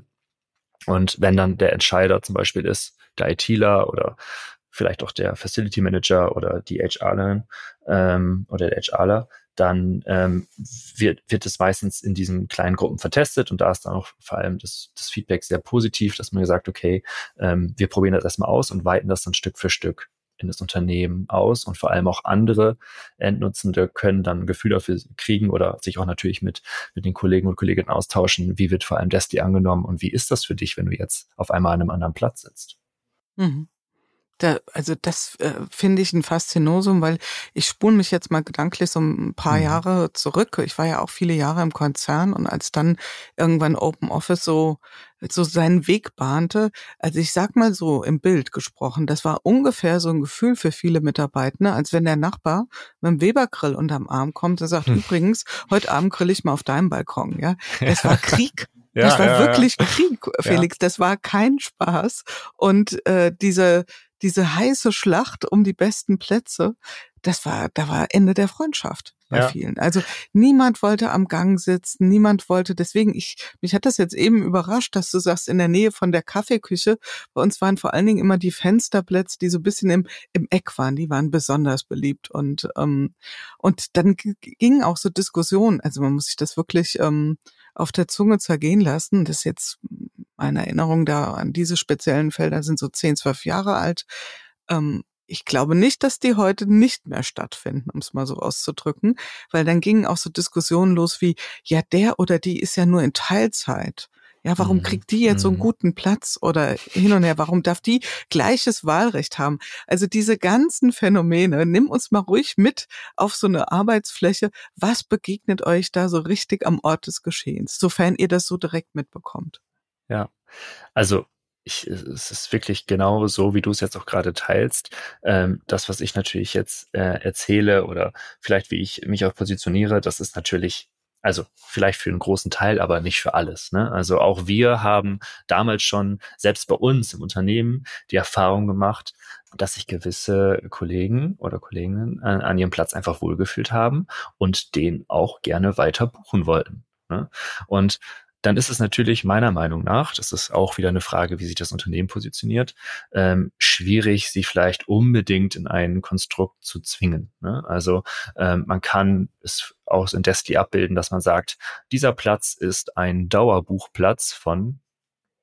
Und wenn dann der Entscheider zum Beispiel ist, der ITler oder vielleicht auch der Facility Manager oder die HRlerin ähm, oder der HRler, dann ähm, wird, wird es meistens in diesen kleinen Gruppen vertestet und da ist dann auch vor allem das, das Feedback sehr positiv, dass man gesagt, okay, ähm, wir probieren das erstmal aus und weiten das dann Stück für Stück in das Unternehmen aus und vor allem auch andere Endnutzende können dann ein Gefühl dafür kriegen oder sich auch natürlich mit, mit den Kollegen und Kolleginnen austauschen, wie wird vor allem Deskly angenommen und wie ist das für dich, wenn du jetzt auf einmal an einem anderen Platz sitzt? Mhm. Da, also das äh, finde ich ein Faszinosum, weil ich spule mich jetzt mal gedanklich so ein paar mhm. Jahre zurück. Ich war ja auch viele Jahre im Konzern und als dann irgendwann Open Office so so seinen Weg bahnte, also ich sag mal so im Bild gesprochen, das war ungefähr so ein Gefühl für viele Mitarbeiter, als wenn der Nachbar mit dem Webergrill unterm Arm kommt und sagt, hm. übrigens, heute Abend grill ich mal auf deinem Balkon. Ja, das war Krieg. Ja, das war ja, wirklich ja. Krieg, Felix. Ja. Das war kein Spaß. Und äh, diese diese heiße Schlacht um die besten Plätze, das war, da war Ende der Freundschaft bei ja. vielen. Also niemand wollte am Gang sitzen, niemand wollte, deswegen, ich, mich hat das jetzt eben überrascht, dass du sagst, in der Nähe von der Kaffeeküche, bei uns waren vor allen Dingen immer die Fensterplätze, die so ein bisschen im, im Eck waren, die waren besonders beliebt und, ähm, und dann gingen auch so Diskussionen, also man muss sich das wirklich, ähm, auf der Zunge zergehen lassen. Das ist jetzt meine Erinnerung da an diese speziellen Felder sind so zehn, zwölf Jahre alt. Ähm, ich glaube nicht, dass die heute nicht mehr stattfinden, um es mal so auszudrücken, weil dann gingen auch so Diskussionen los wie, ja, der oder die ist ja nur in Teilzeit. Ja, warum kriegt die jetzt so einen guten Platz oder hin und her? Warum darf die gleiches Wahlrecht haben? Also diese ganzen Phänomene, nimm uns mal ruhig mit auf so eine Arbeitsfläche. Was begegnet euch da so richtig am Ort des Geschehens, sofern ihr das so direkt mitbekommt? Ja, also ich, es ist wirklich genau so, wie du es jetzt auch gerade teilst. Ähm, das, was ich natürlich jetzt äh, erzähle oder vielleicht wie ich mich auch positioniere, das ist natürlich also vielleicht für einen großen Teil, aber nicht für alles. Ne? Also auch wir haben damals schon, selbst bei uns im Unternehmen, die Erfahrung gemacht, dass sich gewisse Kollegen oder Kolleginnen an, an ihrem Platz einfach wohlgefühlt haben und den auch gerne weiter buchen wollten. Ne? Und dann ist es natürlich meiner Meinung nach, das ist auch wieder eine Frage, wie sich das Unternehmen positioniert, ähm, schwierig, sie vielleicht unbedingt in ein Konstrukt zu zwingen. Ne? Also ähm, man kann es auch in Deskly abbilden, dass man sagt, dieser Platz ist ein Dauerbuchplatz von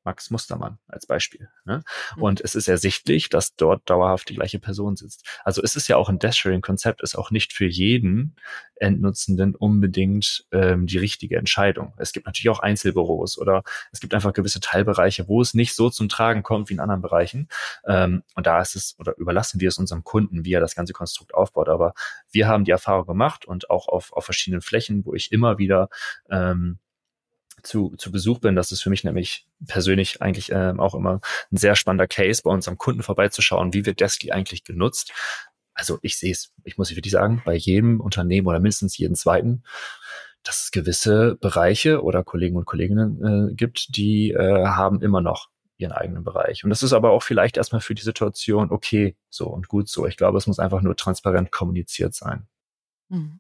Max Mustermann als Beispiel. Ne? Und es ist ersichtlich, dass dort dauerhaft die gleiche Person sitzt. Also es ist ja auch ein Desk-Sharing-Konzept, ist auch nicht für jeden Endnutzenden unbedingt ähm, die richtige Entscheidung. Es gibt natürlich auch Einzelbüros oder es gibt einfach gewisse Teilbereiche, wo es nicht so zum Tragen kommt wie in anderen Bereichen. Ähm, und da ist es, oder überlassen wir es unserem Kunden, wie er das ganze Konstrukt aufbaut. Aber wir haben die Erfahrung gemacht und auch auf, auf verschiedenen Flächen, wo ich immer wieder ähm, zu, zu Besuch bin. Das ist für mich nämlich persönlich eigentlich ähm, auch immer ein sehr spannender Case, bei unserem Kunden vorbeizuschauen, wie wird Deskly eigentlich genutzt. Also ich sehe es, ich muss wirklich sagen, bei jedem Unternehmen oder mindestens jeden zweiten, dass es gewisse Bereiche oder Kollegen und Kolleginnen äh, gibt, die äh, haben immer noch ihren eigenen Bereich. Und das ist aber auch vielleicht erstmal für die Situation okay so und gut so. Ich glaube, es muss einfach nur transparent kommuniziert sein. Mhm.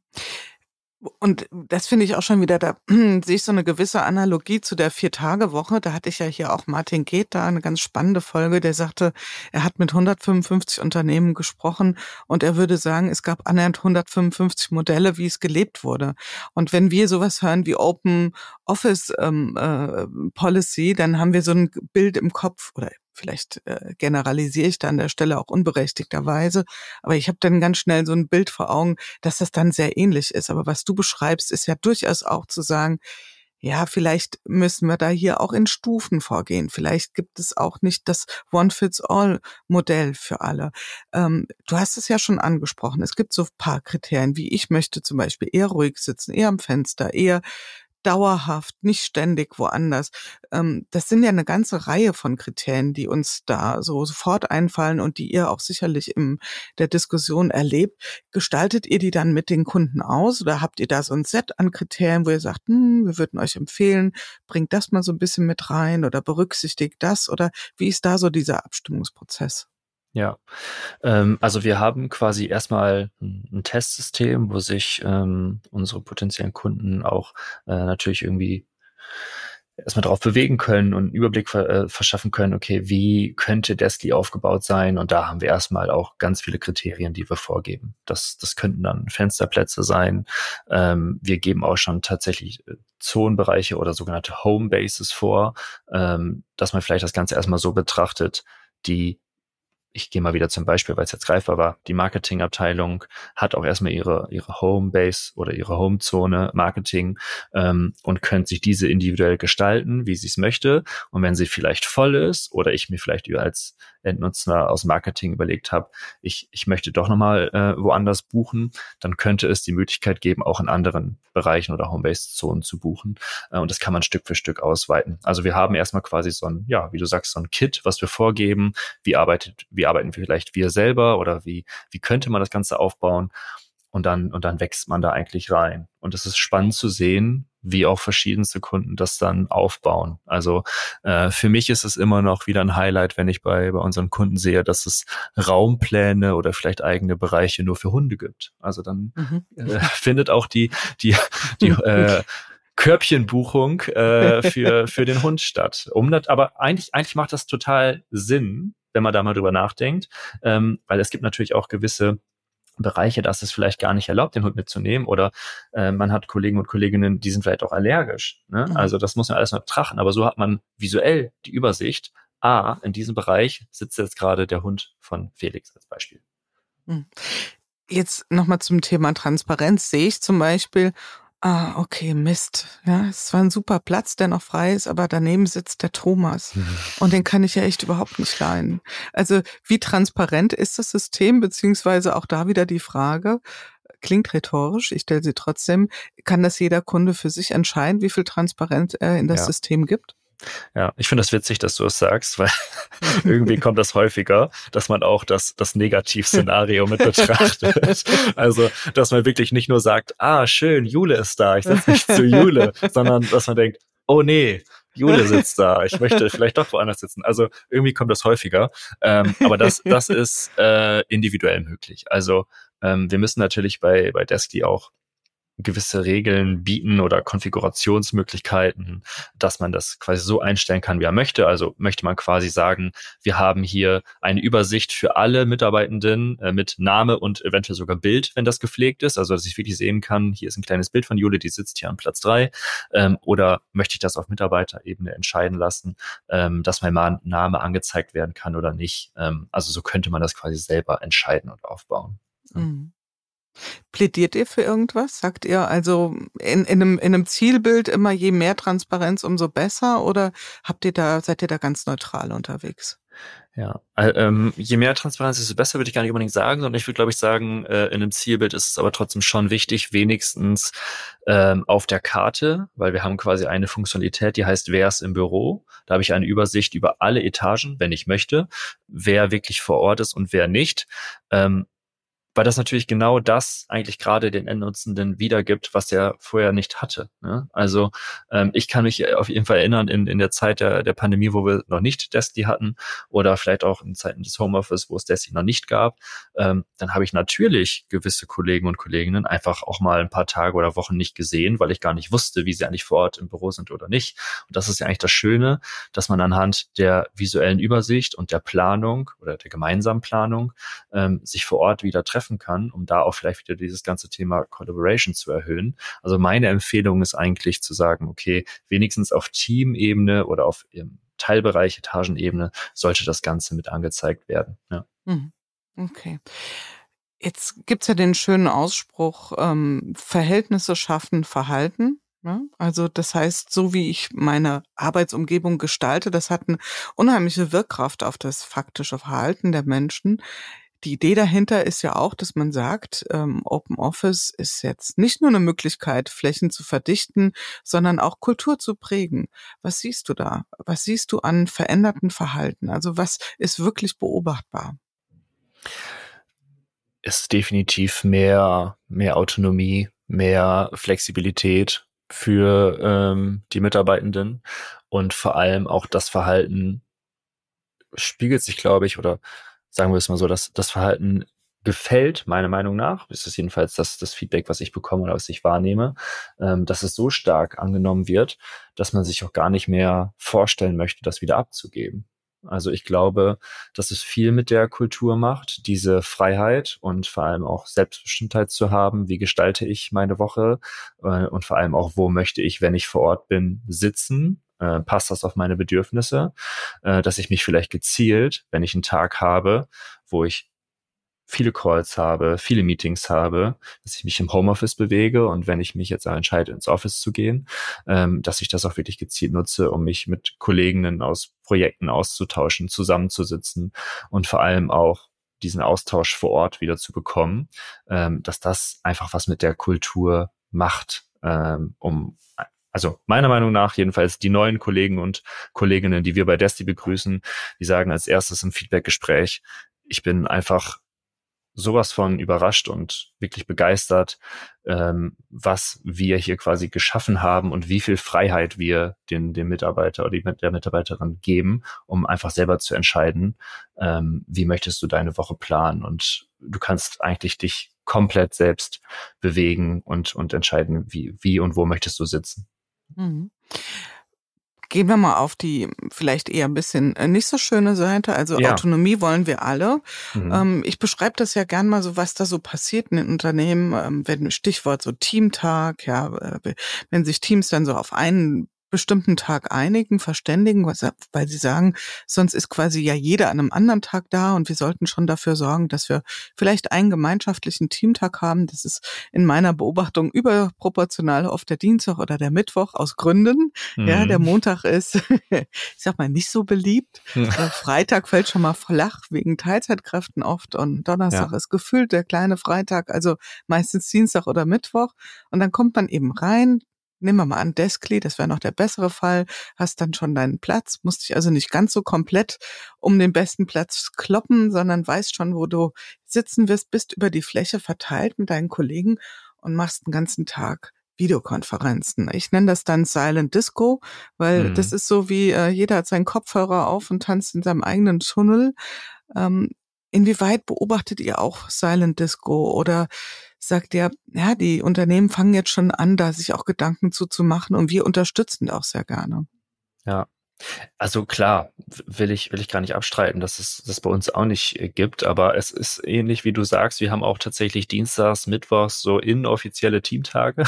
Und das finde ich auch schon wieder, da sehe ich so eine gewisse Analogie zu der Vier-Tage-Woche. Da hatte ich ja hier auch Martin Geht da, eine ganz spannende Folge, der sagte, er hat mit hundertfünfundfünfzig Unternehmen gesprochen und er würde sagen, es gab annähernd hundertfünfundfünfzig Modelle, wie es gelebt wurde. Und wenn wir sowas hören wie Open Office ähm, äh, Policy, dann haben wir so ein Bild im Kopf, oder vielleicht äh, generalisiere ich da an der Stelle auch unberechtigterweise, aber ich habe dann ganz schnell so ein Bild vor Augen, dass das dann sehr ähnlich ist. Aber was du beschreibst, ist ja durchaus auch zu sagen, ja, vielleicht müssen wir da hier auch in Stufen vorgehen. Vielleicht gibt es auch nicht das One-Fits-All-Modell für alle. Ähm, du hast es ja schon angesprochen. Es gibt so ein paar Kriterien, wie ich möchte zum Beispiel eher ruhig sitzen, eher am Fenster, eher dauerhaft, nicht ständig woanders. Ähm, das sind ja eine ganze Reihe von Kriterien, die uns da so sofort einfallen und die ihr auch sicherlich in der Diskussion erlebt. Gestaltet ihr die dann mit den Kunden aus oder habt ihr da so ein Set an Kriterien, wo ihr sagt, hm, wir würden euch empfehlen, bringt das mal so ein bisschen mit rein oder berücksichtigt das, oder wie ist da so dieser Abstimmungsprozess? Ja, ähm, also wir haben quasi erstmal ein, ein Testsystem, wo sich ähm, unsere potenziellen Kunden auch äh, natürlich irgendwie erstmal drauf bewegen können und einen Überblick ver, äh, verschaffen können, okay, wie könnte Deskly aufgebaut sein? Und da haben wir erstmal auch ganz viele Kriterien, die wir vorgeben. Das, das könnten dann Fensterplätze sein. Ähm, wir geben auch schon tatsächlich Zonenbereiche oder sogenannte Homebases vor, ähm, dass man vielleicht das Ganze erstmal so betrachtet, die ich gehe mal wieder zum Beispiel, weil es jetzt greifbar war, die Marketingabteilung hat auch erstmal ihre ihre Homebase oder ihre Homezone Marketing ähm, und könnte sich diese individuell gestalten, wie sie es möchte. Und wenn sie vielleicht voll ist oder ich mir vielleicht als Endnutzer aus Marketing überlegt habe, ich ich möchte doch nochmal äh, woanders buchen, dann könnte es die Möglichkeit geben, auch in anderen Bereichen oder Homebase-Zonen zu buchen. Äh, und das kann man Stück für Stück ausweiten. Also wir haben erstmal quasi so ein, ja, wie du sagst, so ein Kit, was wir vorgeben, wie arbeitet, wie arbeiten wir vielleicht wir selber oder wie, wie könnte man das Ganze aufbauen? Und dann, und dann wächst man da eigentlich rein. Und es ist spannend zu sehen, wie auch verschiedenste Kunden das dann aufbauen. Also äh, für mich ist es immer noch wieder ein Highlight, wenn ich bei, bei unseren Kunden sehe, dass es Raumpläne oder vielleicht eigene Bereiche nur für Hunde gibt. Also dann mhm. äh, findet auch die, die, die äh, Körbchenbuchung äh, für, für den Hund statt. Um das, aber eigentlich, eigentlich macht das total Sinn, wenn man da mal drüber nachdenkt, ähm, weil es gibt natürlich auch gewisse Bereiche, dass es vielleicht gar nicht erlaubt, den Hund mitzunehmen, oder äh, man hat Kollegen und Kolleginnen, die sind vielleicht auch allergisch. Ne? Mhm. Also das muss man alles noch betrachten, aber so hat man visuell die Übersicht. Ah, in diesem Bereich sitzt jetzt gerade der Hund von Felix als Beispiel. Jetzt nochmal zum Thema Transparenz. Sehe ich zum Beispiel, ah, okay, Mist. Ja, es war ein super Platz, der noch frei ist, aber daneben sitzt der Thomas. Mhm. Und den kann ich ja echt überhaupt nicht leiden. Also wie transparent ist das System, beziehungsweise auch da wieder die Frage, klingt rhetorisch, ich stelle sie trotzdem, kann das jeder Kunde für sich entscheiden, wie viel Transparenz er in das ja. System gibt? Ja, ich finde das witzig, dass du es sagst, weil irgendwie kommt das häufiger, dass man auch das, das Negativszenario mit betrachtet. Also, dass man wirklich nicht nur sagt, ah, schön, Jule ist da, ich setze mich zu Jule, sondern dass man denkt, oh nee, Jule sitzt da, ich möchte vielleicht doch woanders sitzen. Also irgendwie kommt das häufiger, ähm, aber das, das ist äh, individuell möglich. Also ähm, wir müssen natürlich bei, bei Deskly auch gewisse Regeln bieten oder Konfigurationsmöglichkeiten, dass man das quasi so einstellen kann, wie er möchte. Also möchte man quasi sagen, wir haben hier eine Übersicht für alle Mitarbeitenden äh, mit Name und eventuell sogar Bild, wenn das gepflegt ist, also dass ich wirklich sehen kann, hier ist ein kleines Bild von Jule, die sitzt hier an Platz drei. Ähm, oder möchte ich das auf Mitarbeiterebene entscheiden lassen, ähm, dass mein Ma- Name angezeigt werden kann oder nicht. Ähm, also so könnte man das quasi selber entscheiden und aufbauen. Ja. Mhm. Plädiert ihr für irgendwas? Sagt ihr also in, in, einem, in einem Zielbild immer je mehr Transparenz, umso besser? Oder habt ihr da, seid ihr da ganz neutral unterwegs? Ja, äh, ähm, je mehr Transparenz, desto besser, würde ich gar nicht unbedingt sagen, sondern ich würde, glaube ich, sagen, äh, in einem Zielbild ist es aber trotzdem schon wichtig, wenigstens ähm, auf der Karte, weil wir haben quasi eine Funktionalität, die heißt, wer ist im Büro? Da habe ich eine Übersicht über alle Etagen, wenn ich möchte, wer wirklich vor Ort ist und wer nicht. Ähm, weil das natürlich genau das eigentlich gerade den Endnutzenden wiedergibt, was er vorher nicht hatte. Ne? Also ähm, ich kann mich auf jeden Fall erinnern, in, in der Zeit der, der Pandemie, wo wir noch nicht Desti hatten oder vielleicht auch in Zeiten des Homeoffice, wo es Desti noch nicht gab, ähm, dann habe ich natürlich gewisse Kollegen und Kolleginnen einfach auch mal ein paar Tage oder Wochen nicht gesehen, weil ich gar nicht wusste, wie sie eigentlich vor Ort im Büro sind oder nicht. Und das ist ja eigentlich das Schöne, dass man anhand der visuellen Übersicht und der Planung oder der gemeinsamen Planung ähm, sich vor Ort wieder treffen kann, um da auch vielleicht wieder dieses ganze Thema Collaboration zu erhöhen. Also meine Empfehlung ist eigentlich zu sagen, okay, wenigstens auf Teamebene oder auf Teilbereich, Etagenebene sollte das Ganze mit angezeigt werden. Ja. Okay. Jetzt gibt's ja den schönen Ausspruch, ähm, Verhältnisse schaffen Verhalten. Ne? Also das heißt, so wie ich meine Arbeitsumgebung gestalte, das hat eine unheimliche Wirkkraft auf das faktische Verhalten der Menschen. Die Idee dahinter ist ja auch, dass man sagt, ähm, Open Office ist jetzt nicht nur eine Möglichkeit, Flächen zu verdichten, sondern auch Kultur zu prägen. Was siehst du da? Was siehst du an veränderten Verhalten? Also was ist wirklich beobachtbar? Ist definitiv mehr, mehr Autonomie, mehr Flexibilität für ähm, die Mitarbeitenden und vor allem auch das Verhalten spiegelt sich, glaube ich, oder sagen wir es mal so, dass das Verhalten gefällt, meiner Meinung nach, ist es jedenfalls das, das Feedback, was ich bekomme oder was ich wahrnehme, ähm, dass es so stark angenommen wird, dass man sich auch gar nicht mehr vorstellen möchte, das wieder abzugeben. Also ich glaube, dass es viel mit der Kultur macht, diese Freiheit und vor allem auch Selbstbestimmtheit zu haben. Wie gestalte ich meine Woche äh, und vor allem auch, wo möchte ich, wenn ich vor Ort bin, sitzen? Äh, passt das auf meine Bedürfnisse? Äh, dass ich mich vielleicht gezielt, wenn ich einen Tag habe, wo ich viele Calls habe, viele Meetings habe, dass ich mich im Homeoffice bewege und wenn ich mich jetzt entscheide, ins Office zu gehen, ähm, dass ich das auch wirklich gezielt nutze, um mich mit Kolleginnen aus Projekten auszutauschen, zusammenzusitzen und vor allem auch diesen Austausch vor Ort wieder zu bekommen, ähm, dass das einfach was mit der Kultur macht, ähm, um also meiner Meinung nach jedenfalls die neuen Kollegen und Kolleginnen, die wir bei Desti begrüßen, die sagen als erstes im Feedbackgespräch, ich bin einfach sowas von überrascht und wirklich begeistert, ähm, was wir hier quasi geschaffen haben und wie viel Freiheit wir den, dem Mitarbeiter oder die, der Mitarbeiterin geben, um einfach selber zu entscheiden, ähm, wie möchtest du deine Woche planen. Und du kannst eigentlich dich komplett selbst bewegen und, und entscheiden, wie, wie und wo möchtest du sitzen. Mhm. Gehen wir mal auf die vielleicht eher ein bisschen nicht so schöne Seite. Also Ja. Autonomie wollen wir alle. Mhm. Ähm, ich beschreibe das ja gern mal so, was da so passiert in den Unternehmen, ähm, wenn Stichwort so Teamtag, ja, äh, wenn sich Teams dann so auf einen bestimmten Tag einigen, verständigen, weil sie sagen, sonst ist quasi ja jeder an einem anderen Tag da und wir sollten schon dafür sorgen, dass wir vielleicht einen gemeinschaftlichen Teamtag haben. Das ist in meiner Beobachtung überproportional oft der Dienstag oder der Mittwoch aus Gründen. Mhm. Ja, der Montag ist, ich sag mal, nicht so beliebt. Ja. Freitag fällt schon mal flach wegen Teilzeitkräften oft und Donnerstag ja. ist gefühlt der kleine Freitag, also meistens Dienstag oder Mittwoch. Und dann kommt man eben rein. Nehmen wir mal an, Deskly, das wäre noch der bessere Fall, hast dann schon deinen Platz, musst dich also nicht ganz so komplett um den besten Platz kloppen, sondern weißt schon, wo du sitzen wirst, bist über die Fläche verteilt mit deinen Kollegen und machst den ganzen Tag Videokonferenzen. Ich nenne das dann Silent Disco, weil mhm. das ist so wie, äh, jeder hat seinen Kopfhörer auf und tanzt in seinem eigenen Tunnel. Ähm, inwieweit beobachtet ihr auch Silent Disco oder sagt er, ja, die Unternehmen fangen jetzt schon an, da sich auch Gedanken zu, zu machen und wir unterstützen auch sehr gerne. Ja. Also klar, will ich, will ich gar nicht abstreiten, dass es das bei uns auch nicht äh, gibt, aber es ist ähnlich, wie du sagst, wir haben auch tatsächlich dienstags, mittwochs so inoffizielle Teamtage.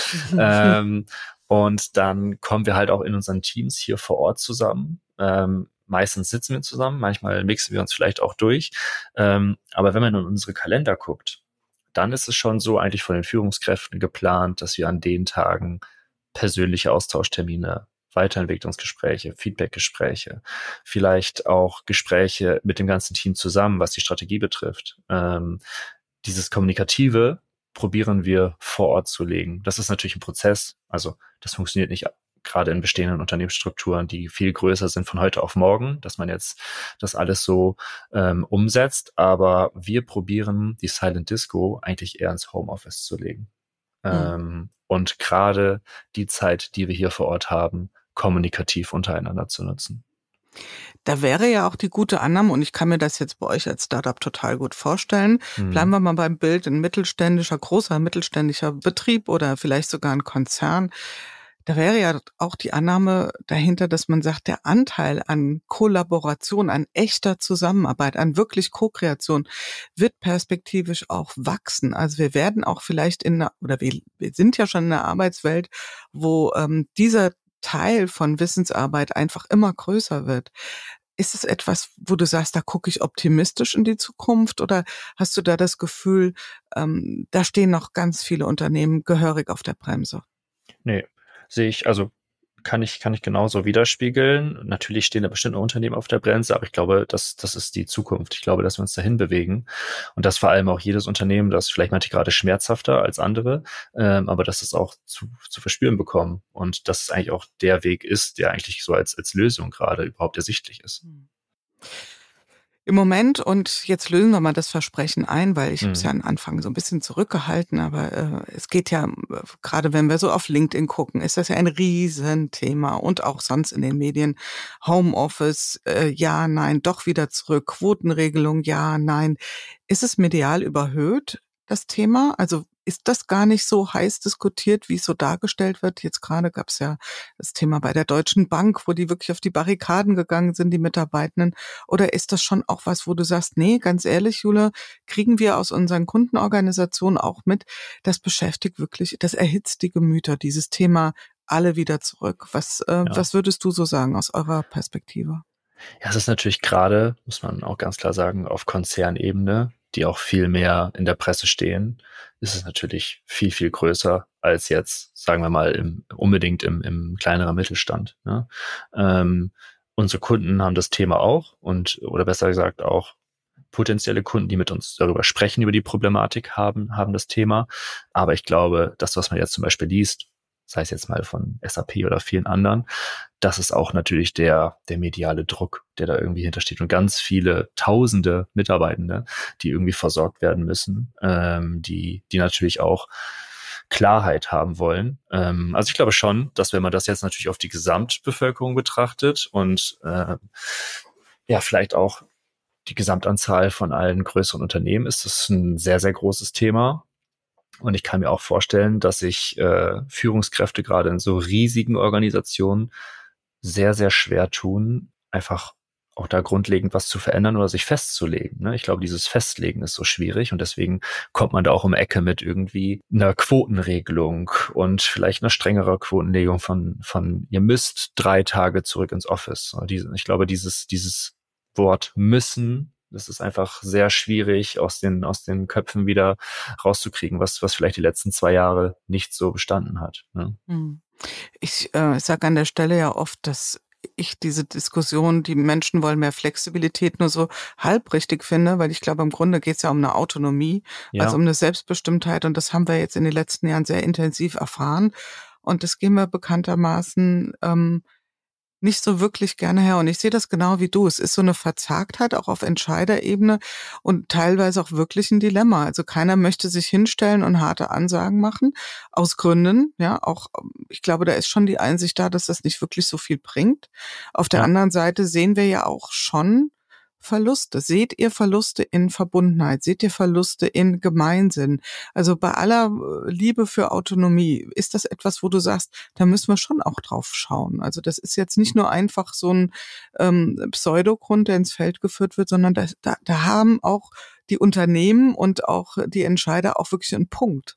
ähm, und dann kommen wir halt auch in unseren Teams hier vor Ort zusammen. Ähm, meistens sitzen wir zusammen, manchmal mixen wir uns vielleicht auch durch. Ähm, aber wenn man in unsere Kalender guckt, dann ist es schon so eigentlich von den Führungskräften geplant, dass wir an den Tagen persönliche Austauschtermine, Weiterentwicklungsgespräche, Feedbackgespräche, vielleicht auch Gespräche mit dem ganzen Team zusammen, was die Strategie betrifft. Ähm, dieses Kommunikative probieren wir vor Ort zu legen. Das ist natürlich ein Prozess. Also das funktioniert nicht gerade in bestehenden Unternehmensstrukturen, die viel größer sind von heute auf morgen, dass man jetzt das alles so ähm, umsetzt. Aber wir probieren die Silent Disco eigentlich eher ins Homeoffice zu legen. Mhm. Ähm, und gerade die Zeit, die wir hier vor Ort haben, kommunikativ untereinander zu nutzen. Da wäre ja auch die gute Annahme, und ich kann mir das jetzt bei euch als Startup total gut vorstellen. Mhm. Bleiben wir mal beim Bild, ein mittelständischer, großer mittelständischer Betrieb oder vielleicht sogar ein Konzern. Da wäre ja auch die Annahme dahinter, dass man sagt, der Anteil an Kollaboration, an echter Zusammenarbeit, an wirklich Co-Kreation wird perspektivisch auch wachsen. Also wir werden auch vielleicht in einer, oder wir, wir sind ja schon in einer Arbeitswelt, wo ähm, dieser Teil von Wissensarbeit einfach immer größer wird. Ist es etwas, wo du sagst, da gucke ich optimistisch in die Zukunft, oder hast du da das Gefühl, ähm, da stehen noch ganz viele Unternehmen gehörig auf der Bremse? Nee, sehe ich, also kann ich, kann ich genauso widerspiegeln. Natürlich stehen da bestimmte Unternehmen auf der Bremse, aber ich glaube, das, das ist die Zukunft. Ich glaube, dass wir uns dahin bewegen und dass vor allem auch jedes Unternehmen, das vielleicht manche gerade schmerzhafter als andere, ähm, aber dass es auch zu, zu verspüren bekommen und dass es eigentlich auch der Weg ist, der eigentlich so als, als Lösung gerade überhaupt ersichtlich ist. Im Moment, und jetzt lösen wir mal das Versprechen ein, weil ich Mhm. habe es ja am Anfang so ein bisschen zurückgehalten, aber äh, es geht ja, gerade wenn wir so auf LinkedIn gucken, ist das ja ein Riesenthema und auch sonst in den Medien. Homeoffice, äh, ja, nein, doch wieder zurück, Quotenregelung, ja, nein. Ist es medial überhöht, das Thema? Also ist das gar nicht so heiß diskutiert, wie es so dargestellt wird? Jetzt gerade gab es ja das Thema bei der Deutschen Bank, wo die wirklich auf die Barrikaden gegangen sind, die Mitarbeitenden. Oder ist das schon auch was, wo du sagst, nee, ganz ehrlich, Jule, kriegen wir aus unseren Kundenorganisationen auch mit, das beschäftigt wirklich, das erhitzt die Gemüter, dieses Thema alle wieder zurück. Was, äh, ja. was würdest du so sagen aus eurer Perspektive? Ja, es ist natürlich gerade, muss man auch ganz klar sagen, auf Konzernebene, die auch viel mehr in der Presse stehen, ist es natürlich viel, viel größer als jetzt, sagen wir mal, im, unbedingt im, im kleineren Mittelstand. Ne? Ähm, unsere Kunden haben das Thema auch und, oder besser gesagt auch potenzielle Kunden, die mit uns darüber sprechen, über die Problematik haben, haben das Thema. Aber ich glaube, das, was man jetzt zum Beispiel liest, sei es jetzt mal von S A P oder vielen anderen, das ist auch natürlich der, der mediale Druck, der da irgendwie hintersteht und ganz viele tausende Mitarbeitende, die irgendwie versorgt werden müssen, ähm, die, die natürlich auch Klarheit haben wollen. Ähm, also ich glaube schon, dass wenn man das jetzt natürlich auf die Gesamtbevölkerung betrachtet und äh, ja, vielleicht auch die Gesamtanzahl von allen größeren Unternehmen, ist das ein sehr, sehr großes Thema. Und ich kann mir auch vorstellen, dass sich äh, Führungskräfte gerade in so riesigen Organisationen sehr, sehr schwer tun, einfach auch da grundlegend was zu verändern oder sich festzulegen. Ne? Ich glaube, dieses Festlegen ist so schwierig und deswegen kommt man da auch um die Ecke mit irgendwie einer Quotenregelung und vielleicht einer strengeren Quotenlegung von, von ihr müsst drei Tage zurück ins Office. Ich glaube, dieses, dieses Wort müssen, das ist einfach sehr schwierig aus den, aus den Köpfen wieder rauszukriegen, was, was vielleicht die letzten zwei Jahre nicht so bestanden hat. Ne? Ich äh, sage an der Stelle ja oft, dass ich diese Diskussion, die Menschen wollen mehr Flexibilität, nur so halbrichtig finde, weil ich glaube, im Grunde geht es ja um eine Autonomie, ja. also um eine Selbstbestimmtheit, und das haben wir jetzt in den letzten Jahren sehr intensiv erfahren, und das gehen wir bekanntermaßen ähm, nicht so wirklich gerne her. Und ich sehe das genau wie du. Es ist so eine Verzagtheit auch auf Entscheiderebene und teilweise auch wirklich ein Dilemma. Also keiner möchte sich hinstellen und harte Ansagen machen, aus Gründen. Ja, auch ich glaube, da ist schon die Einsicht da, dass das nicht wirklich so viel bringt. Auf der ja. anderen Seite sehen wir ja auch schon Verluste? Seht ihr Verluste in Verbundenheit? Seht ihr Verluste in Gemeinsinn? Also bei aller Liebe für Autonomie, ist das etwas, wo du sagst, da müssen wir schon auch drauf schauen? Also das ist jetzt nicht nur einfach so ein ähm, Pseudogrund, der ins Feld geführt wird, sondern da, da, da haben auch die Unternehmen und auch die Entscheider auch wirklich einen Punkt.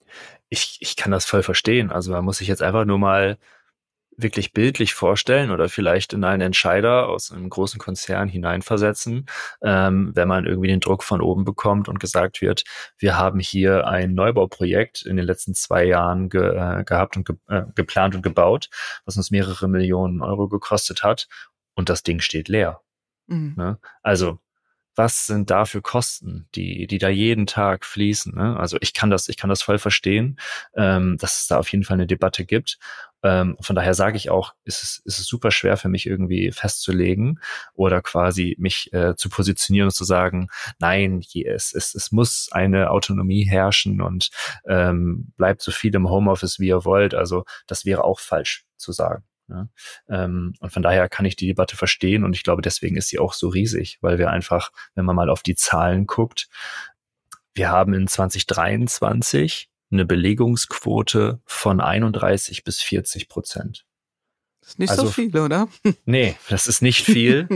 Ich, ich kann das voll verstehen. Also man muss sich jetzt einfach nur mal wirklich bildlich vorstellen oder vielleicht in einen Entscheider aus einem großen Konzern hineinversetzen, ähm, wenn man irgendwie den Druck von oben bekommt und gesagt wird, wir haben hier ein Neubauprojekt in den letzten zwei Jahren ge, äh, gehabt und ge, äh, geplant und gebaut, was uns mehrere Millionen Euro gekostet hat und das Ding steht leer. Mhm. Ne? Also was sind da für Kosten, die, die da jeden Tag fließen? Ne? Also ich kann das, ich kann das voll verstehen, ähm, dass es da auf jeden Fall eine Debatte gibt. Ähm, von daher sage ich auch, ist es, ist es super schwer für mich irgendwie festzulegen oder quasi mich äh, zu positionieren und zu sagen, nein, es, es, es muss eine Autonomie herrschen und ähm, bleibt so viel im Homeoffice, wie ihr wollt. Also das wäre auch falsch zu sagen. Ja, ähm, und von daher kann ich die Debatte verstehen und ich glaube, deswegen ist sie auch so riesig, weil wir einfach, wenn man mal auf die Zahlen guckt, wir haben in zwanzig dreiundzwanzig eine Belegungsquote von einunddreißig bis vierzig Prozent. Das ist nicht also, so viel, oder? Nee, das ist nicht viel.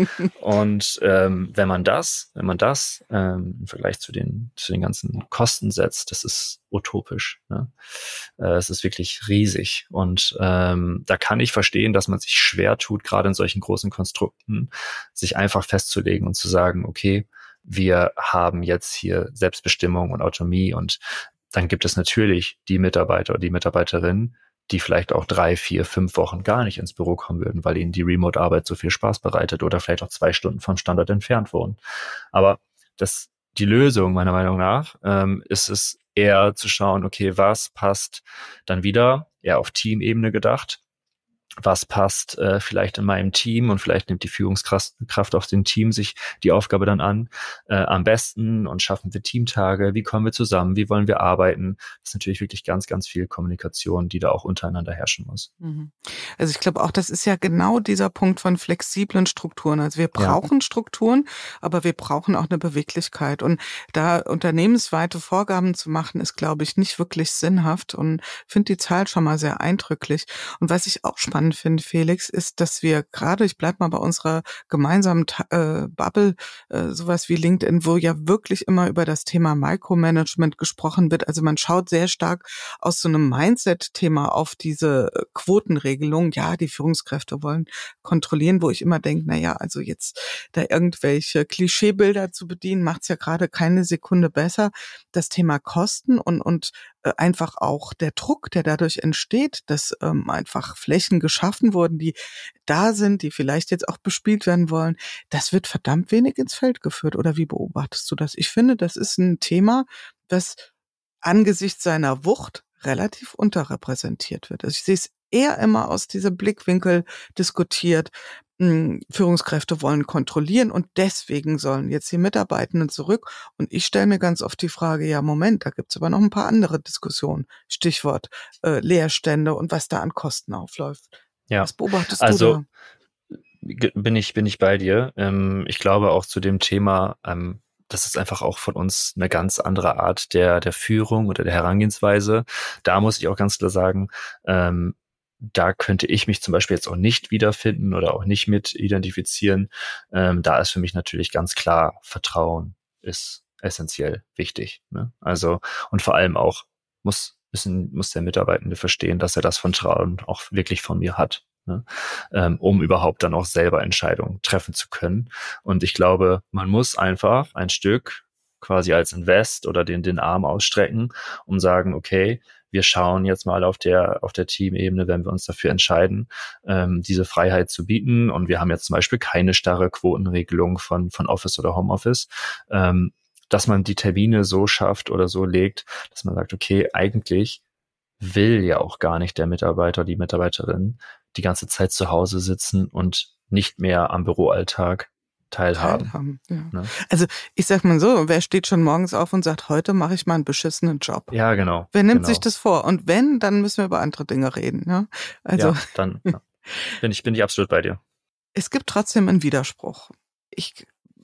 Und ähm, wenn man das, wenn man das ähm, im Vergleich zu den zu den ganzen Kosten setzt, das ist utopisch. Ne? Äh, es ist wirklich riesig. Und ähm, da kann ich verstehen, dass man sich schwer tut, gerade in solchen großen Konstrukten, sich einfach festzulegen und zu sagen, okay, wir haben jetzt hier Selbstbestimmung und Autonomie und dann gibt es natürlich die Mitarbeiter oder die Mitarbeiterinnen, die vielleicht auch drei, vier, fünf Wochen gar nicht ins Büro kommen würden, weil ihnen die Remote-Arbeit so viel Spaß bereitet oder vielleicht auch zwei Stunden vom Standort entfernt wohnen. Aber das, die Lösung meiner Meinung nach ähm, ist es eher zu schauen, okay, was passt dann wieder, eher auf Teamebene gedacht, was passt äh, vielleicht in meinem Team und vielleicht nimmt die Führungskraft auf dem Team sich die Aufgabe dann an, äh, am besten und schaffen wir Teamtage, wie kommen wir zusammen, wie wollen wir arbeiten. Das ist natürlich wirklich ganz, ganz viel Kommunikation, die da auch untereinander herrschen muss. Also ich glaube auch, das ist ja genau dieser Punkt von flexiblen Strukturen. Also wir brauchen ja. Strukturen, aber wir brauchen auch eine Beweglichkeit und da unternehmensweite Vorgaben zu machen, ist, glaube ich, nicht wirklich sinnhaft und finde die Zahl schon mal sehr eindrücklich. Und was ich auch spannend finde, Felix, ist, dass wir gerade, ich bleibe mal bei unserer gemeinsamen äh, Bubble, äh, sowas wie LinkedIn, wo ja wirklich immer über das Thema Micromanagement gesprochen wird. Also man schaut sehr stark aus so einem Mindset-Thema auf diese Quotenregelung. Ja, die Führungskräfte wollen kontrollieren, wo ich immer denke, na ja, also jetzt da irgendwelche Klischeebilder zu bedienen, macht es ja gerade keine Sekunde besser. Das Thema Kosten und und einfach auch der Druck, der dadurch entsteht, dass ähm, einfach Flächen geschaffen wurden, die da sind, die vielleicht jetzt auch bespielt werden wollen, das wird verdammt wenig ins Feld geführt. Oder wie beobachtest du das? Ich finde, das ist ein Thema, das angesichts seiner Wucht relativ unterrepräsentiert wird. Also ich sehe es eher immer aus diesem Blickwinkel diskutiert. Führungskräfte wollen kontrollieren und deswegen sollen jetzt die Mitarbeitenden zurück. Und ich stelle mir ganz oft die Frage, ja Moment, da gibt's aber noch ein paar andere Diskussionen. Stichwort äh, Leerstände und was da an Kosten aufläuft. Ja. Was beobachtest also, du da? Bin ich, bin ich bei dir. Ähm, ich glaube auch zu dem Thema, ähm, das ist einfach auch von uns eine ganz andere Art der, der Führung oder der Herangehensweise. Da muss ich auch ganz klar sagen, ähm, da könnte ich mich zum Beispiel jetzt auch nicht wiederfinden oder auch nicht mit identifizieren. Ähm, da ist für mich natürlich ganz klar, Vertrauen ist essentiell wichtig. Ne? Also, und vor allem auch muss, müssen, muss der Mitarbeitende verstehen, dass er das Vertrauen auch wirklich von mir hat, ne? ähm, um überhaupt dann auch selber Entscheidungen treffen zu können. Und ich glaube, man muss einfach ein Stück quasi als Invest oder den, den Arm ausstrecken, um sagen, okay, wir schauen jetzt mal auf der auf der Teamebene, wenn wir uns dafür entscheiden, ähm, diese Freiheit zu bieten. Und wir haben jetzt zum Beispiel keine starre Quotenregelung von von Office oder Homeoffice, ähm, dass man die Termine so schafft oder so legt, dass man sagt, okay, eigentlich will ja auch gar nicht der Mitarbeiter, die Mitarbeiterin die ganze Zeit zu Hause sitzen und nicht mehr am Büroalltag teilhaben. teilhaben ja. Ne? Also ich sag mal so, wer steht schon morgens auf und sagt, heute mache ich mal einen beschissenen Job? Ja, genau. Wer nimmt genau. sich das vor? Und wenn, dann müssen wir über andere Dinge reden. Ja, also, ja dann ja. bin ich bin ich absolut bei dir. Es gibt trotzdem einen Widerspruch. Ich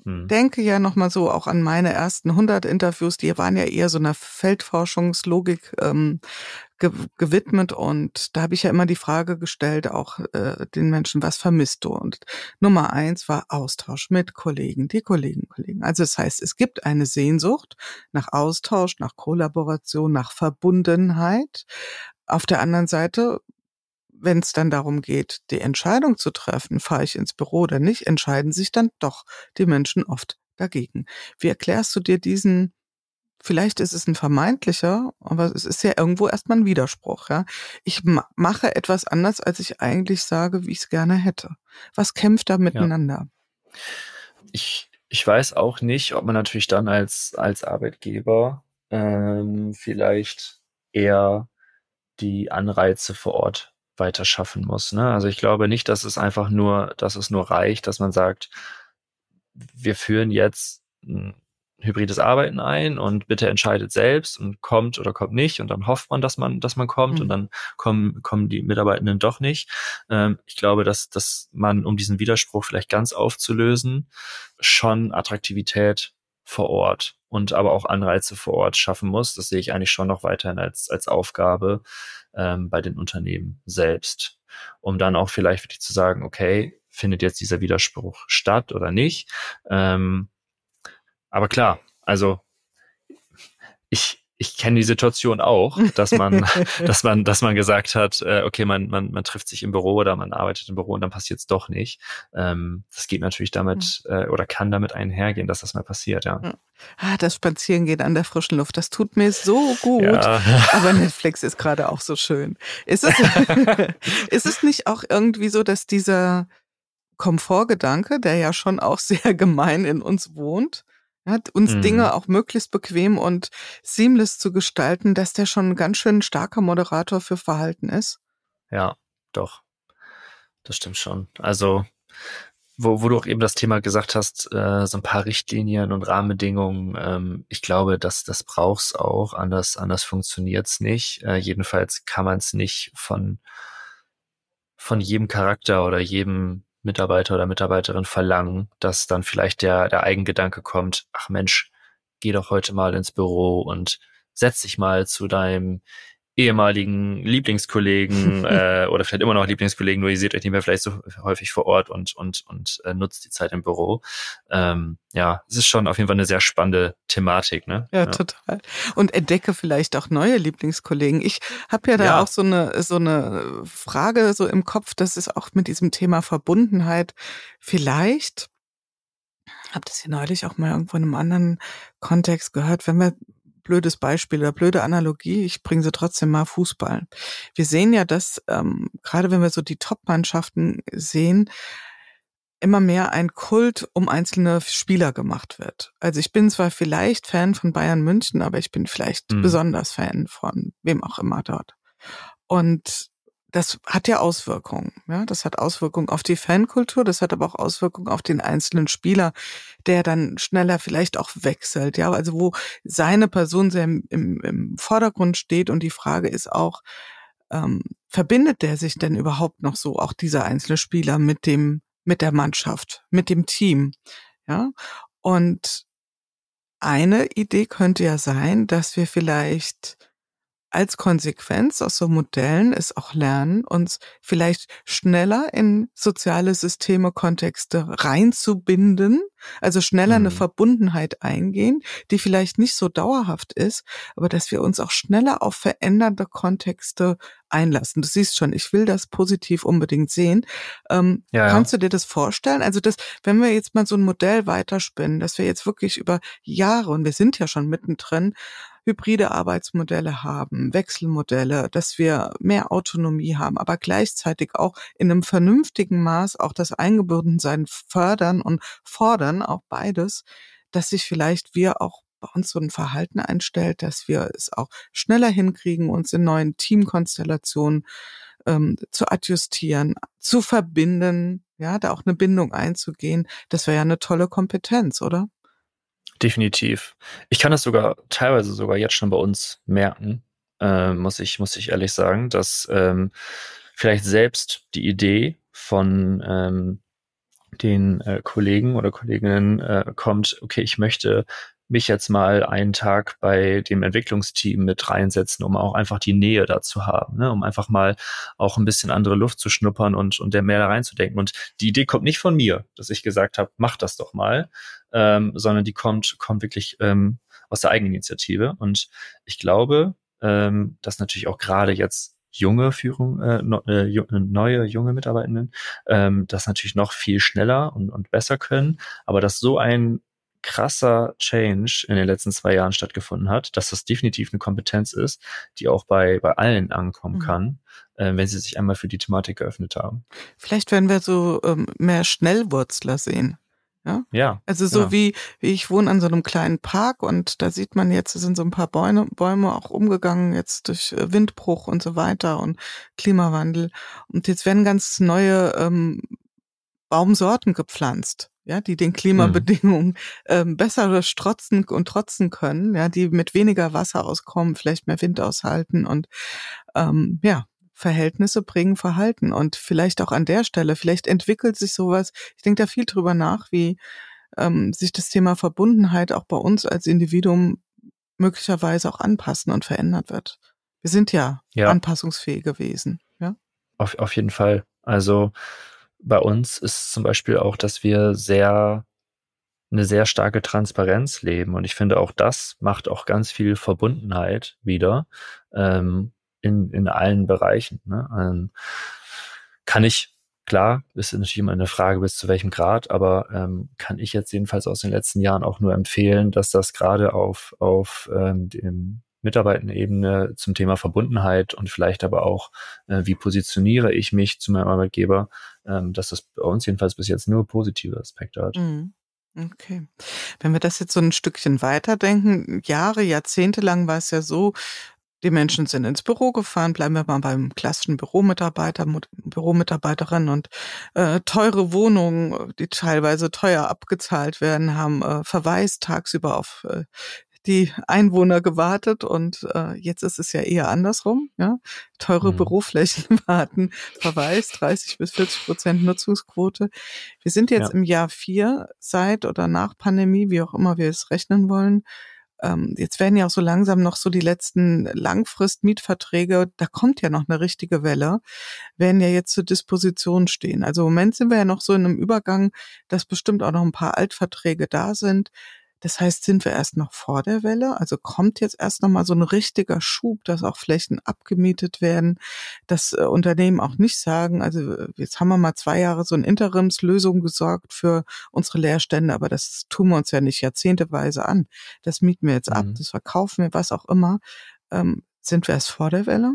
hm. denke ja nochmal so auch an meine ersten hundert Interviews, die waren ja eher so einer Feldforschungslogik ähm, ge- gewidmet und da habe ich ja immer die Frage gestellt, auch äh, den Menschen, was vermisst du? Und Nummer eins war Austausch mit Kollegen, die Kollegen, Kollegen. Also das heißt, es gibt eine Sehnsucht nach Austausch, nach Kollaboration, nach Verbundenheit. Auf der anderen Seite, wenn es dann darum geht, die Entscheidung zu treffen, fahre ich ins Büro oder nicht, entscheiden sich dann doch die Menschen oft dagegen. Wie erklärst du dir diesen, vielleicht ist es ein vermeintlicher, aber es ist ja irgendwo erstmal ein Widerspruch, ja? Ich ma- mache etwas anders, als ich eigentlich sage, wie ich es gerne hätte. Was kämpft da Ja. miteinander? Ich, ich weiß auch nicht, ob man natürlich dann als, als Arbeitgeber ähm, vielleicht eher die Anreize vor Ort weiter schaffen muss. Ne? Also ich glaube nicht, dass es einfach nur, dass es nur reicht, dass man sagt, wir führen jetzt ein hybrides Arbeiten ein und bitte entscheidet selbst und kommt oder kommt nicht und dann hofft man, dass man, dass man kommt Mhm. und dann kommen, kommen die Mitarbeitenden doch nicht. Ähm, ich glaube, dass, dass man, um diesen Widerspruch vielleicht ganz aufzulösen, schon Attraktivität vor Ort und aber auch Anreize vor Ort schaffen muss. Das sehe ich eigentlich schon noch weiterhin als, als Aufgabe ähm, bei den Unternehmen selbst, um dann auch vielleicht wirklich zu sagen, okay, findet jetzt dieser Widerspruch statt oder nicht? Ähm, aber klar, also ich, ich kenne die Situation auch, dass man, dass man, dass man gesagt hat, äh, okay, man, man, man trifft sich im Büro oder man arbeitet im Büro und dann passiert es doch nicht. Ähm, das geht natürlich damit äh, oder kann damit einhergehen, dass das mal passiert, ja. Ah, das Spazierengehen an der frischen Luft, das tut mir so gut. Ja. Aber Netflix ist gerade auch so schön. Ist es, ist es nicht auch irgendwie so, dass dieser Komfortgedanke, der ja schon auch sehr gemein in uns wohnt, ja, uns Mhm. Dinge auch möglichst bequem und seamless zu gestalten, dass der schon ein ganz schön starker Moderator für Verhalten ist? Ja, doch. Das stimmt schon. Also, wo, wo du auch eben das Thema gesagt hast, äh, so ein paar Richtlinien und Rahmenbedingungen, ähm, ich glaube, dass das braucht's auch, anders, anders funktioniert's nicht. Äh, jedenfalls kann man es nicht von, von jedem Charakter oder jedem Mitarbeiter oder Mitarbeiterin verlangen, dass dann vielleicht der, der Eigengedanke kommt, ach Mensch, geh doch heute mal ins Büro und setz dich mal zu deinem ehemaligen Lieblingskollegen äh, oder vielleicht immer noch Lieblingskollegen, nur ihr seht euch nicht mehr vielleicht so häufig vor Ort und und und äh, nutzt die Zeit im Büro. Ähm, ja, es ist schon auf jeden Fall eine sehr spannende Thematik, ne? Ja, total. Und entdecke vielleicht auch neue Lieblingskollegen. Ich habe ja da Ja. auch so eine so eine Frage so im Kopf, das ist auch mit diesem Thema Verbundenheit. Vielleicht, habe das hier neulich auch mal irgendwo in einem anderen Kontext gehört, wenn wir blödes Beispiel oder blöde Analogie, ich bringe sie trotzdem mal, Fußball. Wir sehen ja, dass ähm, gerade wenn wir so die Top-Mannschaften sehen, immer mehr ein Kult um einzelne Spieler gemacht wird. Also ich bin zwar vielleicht Fan von Bayern München, aber ich bin vielleicht Mhm. besonders Fan von wem auch immer dort. Und das hat ja Auswirkungen. Ja, das hat Auswirkungen auf die Fankultur, das hat aber auch Auswirkungen auf den einzelnen Spieler, der dann schneller vielleicht auch wechselt. Ja, also wo seine Person sehr im, im, im Vordergrund steht und die Frage ist auch, ähm, verbindet der sich denn überhaupt noch so, auch dieser einzelne Spieler mit dem, mit der Mannschaft, mit dem Team? Ja, und eine Idee könnte ja sein, dass wir vielleicht als Konsequenz aus so Modellen es auch lernen, uns vielleicht schneller in soziale Systeme, Kontexte reinzubinden, also schneller eine Mhm. Verbundenheit eingehen, die vielleicht nicht so dauerhaft ist, aber dass wir uns auch schneller auf verändernde Kontexte einlassen. Du siehst schon, ich will das positiv unbedingt sehen. Ähm, Ja, ja. kannst du dir das vorstellen? Also das, wenn wir jetzt mal so ein Modell weiterspinnen, dass wir jetzt wirklich über Jahre, und wir sind ja schon mittendrin, hybride Arbeitsmodelle haben, Wechselmodelle, dass wir mehr Autonomie haben, aber gleichzeitig auch in einem vernünftigen Maß auch das Eingebundensein fördern und fordern, auch beides, dass sich vielleicht wir auch bei uns so ein Verhalten einstellt, dass wir es auch schneller hinkriegen, uns in neuen Teamkonstellationen ähm, zu adjustieren, zu verbinden, ja, da auch eine Bindung einzugehen. Das wäre ja eine tolle Kompetenz, oder? Definitiv. Ich kann das sogar teilweise sogar jetzt schon bei uns merken, äh, muss ich, muss ich ehrlich sagen, dass ähm, vielleicht selbst die Idee von ähm, den äh, Kollegen oder Kolleginnen äh, kommt, okay, ich möchte mich jetzt mal einen Tag bei dem Entwicklungsteam mit reinsetzen, um auch einfach die Nähe dazu haben, ne? Um einfach mal auch ein bisschen andere Luft zu schnuppern und, und der mehr da reinzudenken. Und die Idee kommt nicht von mir, dass ich gesagt habe, mach das doch mal, ähm, sondern die kommt, kommt wirklich ähm, aus der Eigeninitiative. Und ich glaube, ähm, dass natürlich auch gerade jetzt junge Führung, äh, no, äh, neue, junge Mitarbeitenden ähm, das natürlich noch viel schneller und, und besser können, aber dass so ein krasser Change in den letzten zwei Jahren stattgefunden hat, dass das definitiv eine Kompetenz ist, die auch bei, bei allen ankommen Mhm. kann, äh, wenn sie sich einmal für die Thematik geöffnet haben. Vielleicht werden wir so ähm, mehr Schnellwurzler sehen. Ja? Ja. Also so genau. wie, wie ich wohne an so einem kleinen Park und da sieht man jetzt, sind so ein paar Bäume, Bäume auch umgegangen jetzt durch äh, Windbruch und so weiter und Klimawandel. Und jetzt werden ganz neue ähm, Baumsorten gepflanzt, ja, die den Klimabedingungen ähm, besser strotzen und trotzen können, ja, die mit weniger Wasser auskommen, vielleicht mehr Wind aushalten und ähm, ja, Verhältnisse bringen Verhalten und vielleicht auch an der Stelle, vielleicht entwickelt sich sowas, ich denke da viel drüber nach, wie ähm, sich das Thema Verbundenheit auch bei uns als Individuum möglicherweise auch anpassen und verändert wird. Wir sind ja, Ja. anpassungsfähige Wesen, ja. Auf, auf jeden Fall. Also bei uns ist zum Beispiel auch, dass wir sehr eine sehr starke Transparenz leben. Und ich finde, auch das macht auch ganz viel Verbundenheit wieder ähm, in, in allen Bereichen. Ne? Ähm, kann ich, klar, ist natürlich immer eine Frage, bis zu welchem Grad, aber ähm, kann ich jetzt jedenfalls aus den letzten Jahren auch nur empfehlen, dass das gerade auf, auf ähm, dem Mitarbeitendenebene zum Thema Verbundenheit und vielleicht aber auch, äh, wie positioniere ich mich zu meinem Arbeitgeber, ähm, dass das bei uns jedenfalls bis jetzt nur positive Aspekte hat. Mhm. Okay. Wenn wir das jetzt so ein Stückchen weiterdenken, Jahre, Jahrzehnte lang war es ja so, die Menschen sind ins Büro gefahren, bleiben wir mal beim klassischen Büromitarbeiter, Mut- Büromitarbeiterin und äh, teure Wohnungen, die teilweise teuer abgezahlt werden, haben äh, verwaist tagsüber auf äh, die Einwohner gewartet und äh, jetzt ist es ja eher andersrum, ja. Teure Mhm. Büroflächen warten, verwaist, dreißig bis vierzig Prozent Nutzungsquote. Wir sind jetzt Ja. im Jahr vier seit oder nach Pandemie, wie auch immer wir es rechnen wollen. Ähm, jetzt werden ja auch so langsam noch so die letzten Langfrist-Mietverträge, da kommt ja noch eine richtige Welle, werden ja jetzt zur Disposition stehen. Also im Moment sind wir ja noch so in einem Übergang, dass bestimmt auch noch ein paar Altverträge da sind. Das heißt, sind wir erst noch vor der Welle? Also kommt jetzt erst noch mal so ein richtiger Schub, dass auch Flächen abgemietet werden, dass äh, Unternehmen auch nicht sagen, also äh, jetzt haben wir mal zwei Jahre so eine Interimslösung gesorgt für unsere Leerstände, aber das tun wir uns ja nicht jahrzehnteweise an. Das mieten wir jetzt ab, Mhm. das verkaufen wir, was auch immer. Ähm, sind wir erst vor der Welle?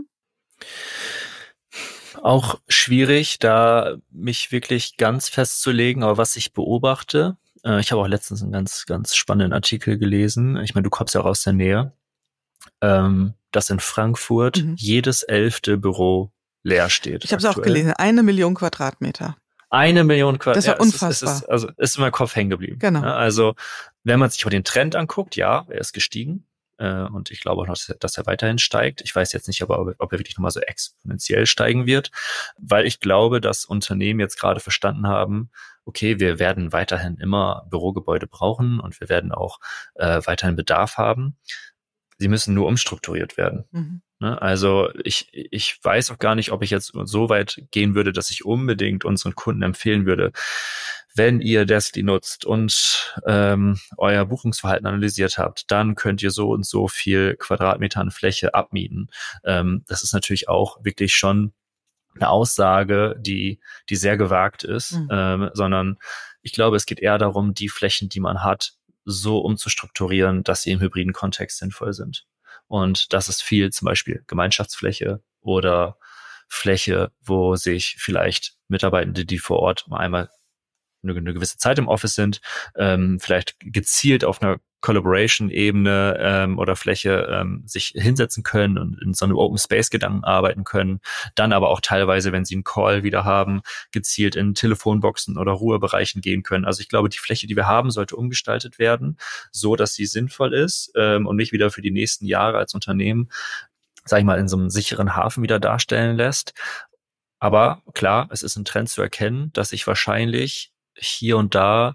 Auch schwierig, da mich wirklich ganz festzulegen, aber was ich beobachte, äh, ich habe auch letztens einen ganz, ganz spannenden Artikel gelesen. Ich meine, du kommst ja auch aus der Nähe, ähm, dass in Frankfurt Mhm. jedes elfte Büro leer steht. Ich habe es auch aktuell. gelesen, eine Million Quadratmeter. Eine Million Das Quadratmeter. war Ja, es ist, es unfassbar. ist, also ist in meinem Kopf hängen geblieben. Genau. Ja, also wenn man sich mal den Trend anguckt, ja, er ist gestiegen. Äh, und ich glaube auch, dass er, dass er weiterhin steigt. Ich weiß jetzt nicht, aber ob, ob er wirklich nochmal so exponentiell steigen wird, weil ich glaube, dass Unternehmen jetzt gerade verstanden haben, okay, wir werden weiterhin immer Bürogebäude brauchen und wir werden auch äh, weiterhin Bedarf haben. Sie müssen nur umstrukturiert werden. Mhm. Ne? Also ich, ich weiß auch gar nicht, ob ich jetzt so weit gehen würde, dass ich unbedingt unseren Kunden empfehlen würde, wenn ihr Deskly nutzt und ähm, euer Buchungsverhalten analysiert habt, dann könnt ihr so und so viel Quadratmeter an Fläche abmieten. Ähm, das ist natürlich auch wirklich schon eine Aussage, die, die sehr gewagt ist, Mhm. ähm, sondern ich glaube, es geht eher darum, die Flächen, die man hat, so umzustrukturieren, dass sie im hybriden Kontext sinnvoll sind. Und das ist viel zum Beispiel Gemeinschaftsfläche oder Fläche, wo sich vielleicht Mitarbeitende, die vor Ort mal einmal eine, eine gewisse Zeit im Office sind, ähm, vielleicht gezielt auf einer Collaboration-Ebene ähm, oder Fläche ähm, sich hinsetzen können und in so einem Open-Space-Gedanken arbeiten können. Dann aber auch teilweise, wenn sie einen Call wieder haben, gezielt in Telefonboxen oder Ruhebereichen gehen können. Also ich glaube, die Fläche, die wir haben, sollte umgestaltet werden, so dass sie sinnvoll ist ähm, und mich wieder für die nächsten Jahre als Unternehmen, sag ich mal, in so einem sicheren Hafen wieder darstellen lässt. Aber klar, es ist ein Trend zu erkennen, dass ich wahrscheinlich hier und da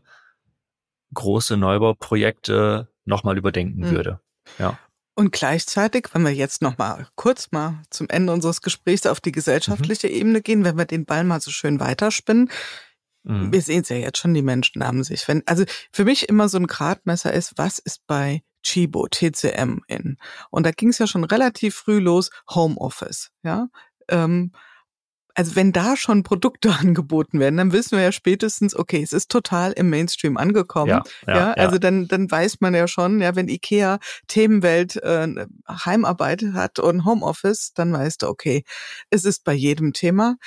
große Neubauprojekte nochmal überdenken hm. würde. Ja. Und gleichzeitig, wenn wir jetzt noch mal kurz mal zum Ende unseres Gesprächs auf die gesellschaftliche mhm. Ebene gehen, wenn wir den Ball mal so schön weiterspinnen, mhm. wir sehen es ja jetzt schon, die Menschen haben sich, wenn, also für mich immer so ein Gradmesser ist, was ist bei Tchibo, T C M in? Und da ging es ja schon relativ früh los, Homeoffice, ja, ähm, also wenn da schon Produkte angeboten werden, dann wissen wir ja spätestens, okay, es ist total im Mainstream angekommen. Ja, ja, ja also ja. dann dann weiß man ja schon, ja, wenn IKEA Themenwelt äh, Heimarbeit hat und Homeoffice, dann weißt du, okay, es ist bei jedem Thema.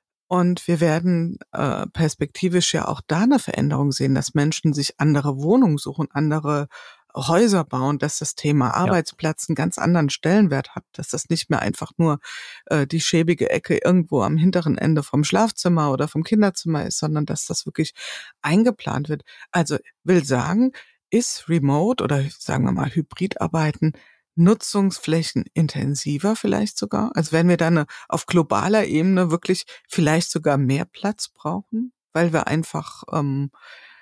Und wir werden äh, perspektivisch ja auch da eine Veränderung sehen, dass Menschen sich andere Wohnungen suchen, andere Häuser bauen, dass das Thema Arbeitsplatz einen ganz anderen Stellenwert hat, dass das nicht mehr einfach nur äh, die schäbige Ecke irgendwo am hinteren Ende vom Schlafzimmer oder vom Kinderzimmer ist, sondern dass das wirklich eingeplant wird. Also will sagen, ist Remote oder sagen wir mal Hybridarbeiten Nutzungsflächen intensiver vielleicht sogar? Also werden wir dann auf globaler Ebene wirklich vielleicht sogar mehr Platz brauchen, weil wir einfach ähm,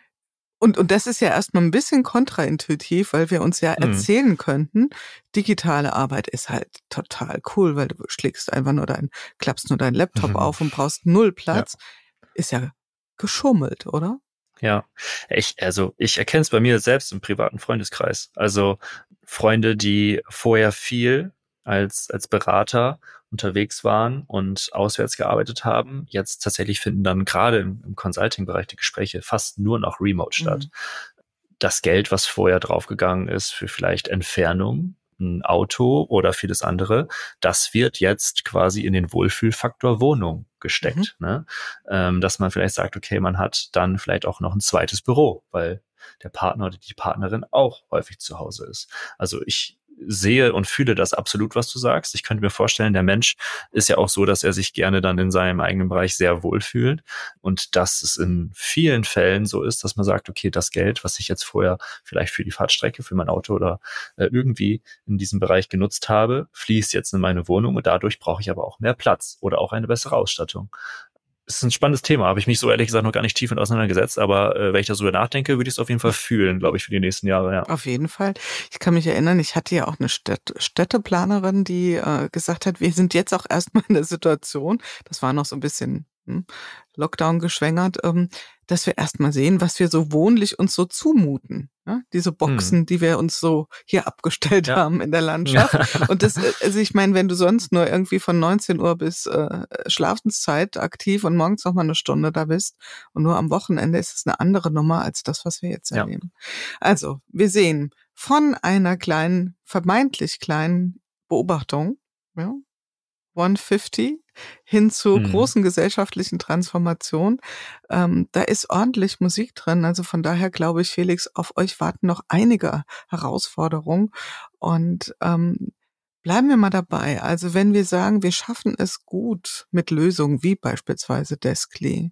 Und, und das ist ja erstmal ein bisschen kontraintuitiv, weil wir uns ja mhm. erzählen könnten, digitale Arbeit ist halt total cool, weil du schlägst einfach nur dein, klappst nur deinen Laptop mhm. auf und brauchst null Platz. Ja. Ist ja geschummelt, oder? Ja, ich, also ich erkenne es bei mir selbst im privaten Freundeskreis. Also Freunde, die vorher viel als, als Berater unterwegs waren und auswärts gearbeitet haben, jetzt tatsächlich finden dann gerade im, im Consulting-Bereich die Gespräche fast nur noch remote statt. Mhm. Das Geld, was vorher draufgegangen ist für vielleicht Entfernung, ein Auto oder vieles andere, das wird jetzt quasi in den Wohlfühlfaktor Wohnung gesteckt. Mhm. Ne? Ähm, dass man vielleicht sagt, okay, man hat dann vielleicht auch noch ein zweites Büro, weil der Partner oder die Partnerin auch häufig zu Hause ist. Also ich sehe und fühle das absolut, was du sagst. Ich könnte mir vorstellen, der Mensch ist ja auch so, dass er sich gerne dann in seinem eigenen Bereich sehr wohlfühlt und dass es in vielen Fällen so ist, dass man sagt, okay, das Geld, was ich jetzt vorher vielleicht für die Fahrtstrecke, für mein Auto oder äh, irgendwie in diesem Bereich genutzt habe, fließt jetzt in meine Wohnung und dadurch brauche ich aber auch mehr Platz oder auch eine bessere Ausstattung. Es ist ein spannendes Thema, habe ich mich so ehrlich gesagt noch gar nicht tief mit auseinandergesetzt, aber äh, wenn ich darüber nachdenke, würde ich es auf jeden Fall fühlen, glaube ich, für die nächsten Jahre. Ja. Auf jeden Fall. Ich kann mich erinnern, ich hatte ja auch eine Städt- Städteplanerin, die äh, gesagt hat, wir sind jetzt auch erstmal in der Situation, das war noch so ein bisschen hm, Lockdown geschwängert, ähm, dass wir erstmal sehen, was wir so wohnlich uns so zumuten. Ja? Diese Boxen, hm. die wir uns so hier abgestellt ja. haben in der Landschaft. Und das, also ich meine, wenn du sonst nur irgendwie von neunzehn Uhr bis äh, Schlafenszeit aktiv und morgens noch mal eine Stunde da bist und nur am Wochenende ist es eine andere Nummer als das, was wir jetzt erleben. Ja. Also, wir sehen von einer kleinen, vermeintlich kleinen Beobachtung, ja, hundertfünfzig hin zu mhm. großen gesellschaftlichen Transformationen. Ähm, da ist ordentlich Musik drin. Also von daher glaube ich, Felix, auf euch warten noch einige Herausforderungen. Und ähm, bleiben wir mal dabei. Also wenn wir sagen, wir schaffen es gut mit Lösungen wie beispielsweise Deskly,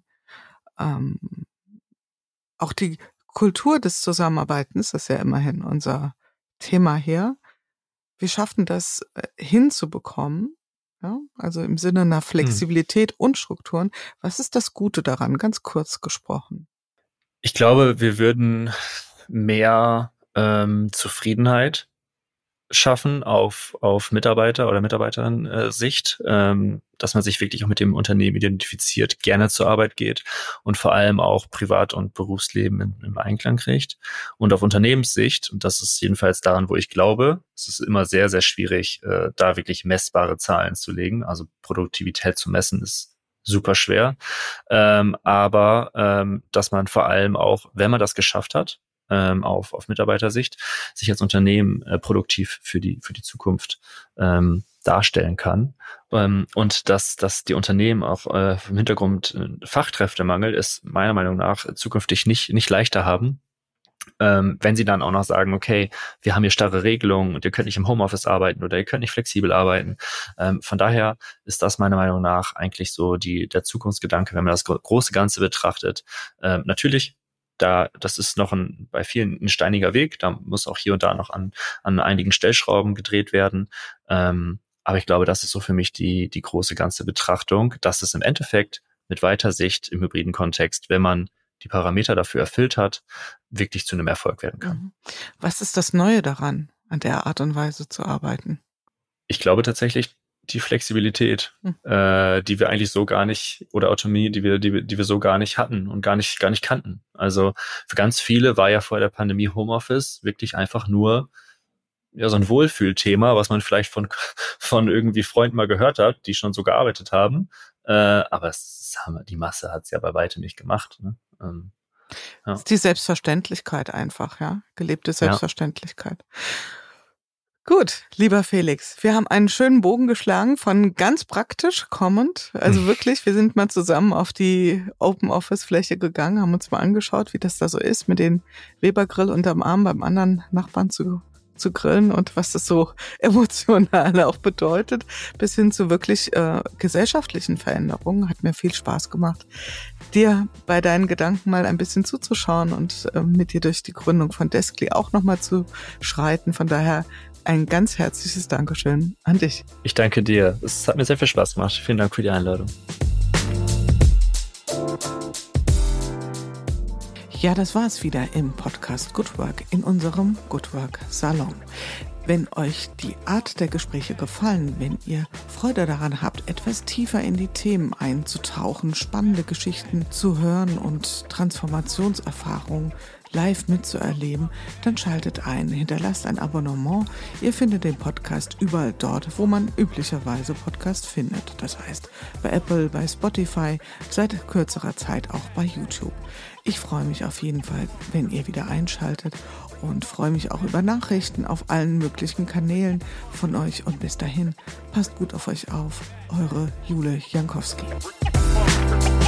ähm, auch die Kultur des Zusammenarbeitens, das ist ja immerhin unser Thema hier, wir schaffen das äh, hinzubekommen. Ja, also im Sinne einer Flexibilität hm. und Strukturen. Was ist das Gute daran, ganz kurz gesprochen? Ich glaube, wir würden mehr ähm, Zufriedenheit schaffen auf auf Mitarbeiter- oder Mitarbeiterinnen-Sicht, ähm, dass man sich wirklich auch mit dem Unternehmen identifiziert, gerne zur Arbeit geht und vor allem auch Privat- und Berufsleben in, im Einklang kriegt. Und auf Unternehmenssicht, und das ist jedenfalls daran, wo ich glaube, es ist immer sehr, sehr schwierig, äh, da wirklich messbare Zahlen zu legen. Also Produktivität zu messen ist super schwer. Ähm, aber ähm, dass man vor allem auch, wenn man das geschafft hat, ähm, auf, auf Mitarbeitersicht, sich als Unternehmen äh, produktiv für die, für die Zukunft ähm, darstellen kann. Ähm, und dass, dass die Unternehmen auch äh, im Hintergrund äh, Fachkräftemangel ist meiner Meinung nach zukünftig nicht, nicht leichter haben. Ähm, wenn sie dann auch noch sagen, okay, wir haben hier starre Regelungen und ihr könnt nicht im Homeoffice arbeiten oder ihr könnt nicht flexibel arbeiten. Ähm, von daher ist das meiner Meinung nach eigentlich so die, der Zukunftsgedanke, wenn man das große Ganze betrachtet. Ähm, natürlich, da, das ist noch ein, bei vielen ein steiniger Weg. Da muss auch hier und da noch an, an einigen Stellschrauben gedreht werden. Ähm, aber ich glaube, das ist so für mich die, die große ganze Betrachtung, dass es im Endeffekt mit weiter Sicht im hybriden Kontext, wenn man die Parameter dafür erfüllt hat, wirklich zu einem Erfolg werden kann. Was ist das Neue daran, an der Art und Weise zu arbeiten? Ich glaube tatsächlich die Flexibilität, hm. äh, die wir eigentlich so gar nicht, oder Autonomie, die wir, die wir, die wir so gar nicht hatten und gar nicht, gar nicht kannten. Also für ganz viele war ja vor der Pandemie Homeoffice wirklich einfach nur ja so ein Wohlfühlthema, was man vielleicht von von irgendwie Freunden mal gehört hat, die schon so gearbeitet haben. Äh, aber es, die Masse hat es ja bei weitem nicht gemacht. Ne? Ähm, ja. Das ist die Selbstverständlichkeit einfach, ja, gelebte Selbstverständlichkeit. Ja. Gut, lieber Felix, wir haben einen schönen Bogen geschlagen von ganz praktisch kommend. Also wirklich, wir sind mal zusammen auf die Open-Office-Fläche gegangen, haben uns mal angeschaut, wie das da so ist, mit den Weber-Grill unterm Arm beim anderen Nachbarn zu, zu grillen und was das so emotional auch bedeutet, bis hin zu wirklich äh, gesellschaftlichen Veränderungen. Hat mir viel Spaß gemacht, dir bei deinen Gedanken mal ein bisschen zuzuschauen und äh, mit dir durch die Gründung von Deskly auch nochmal zu schreiten. Von daher ein ganz herzliches Dankeschön an dich. Ich danke dir. Es hat mir sehr viel Spaß gemacht. Vielen Dank für die Einladung. Ja, das war es wieder im Podcast Good Work in unserem Good Work Salon. Wenn euch die Art der Gespräche gefallen, wenn ihr Freude daran habt, etwas tiefer in die Themen einzutauchen, spannende Geschichten zu hören und Transformationserfahrungen live mitzuerleben, dann schaltet ein, hinterlasst ein Abonnement. Ihr findet den Podcast überall dort, wo man üblicherweise Podcast findet. Das heißt bei Apple, bei Spotify, seit kürzerer Zeit auch bei YouTube. Ich freue mich auf jeden Fall, wenn ihr wieder einschaltet und freue mich auch über Nachrichten auf allen möglichen Kanälen von euch. Und bis dahin, passt gut auf euch auf. Eure Jule Jankowski.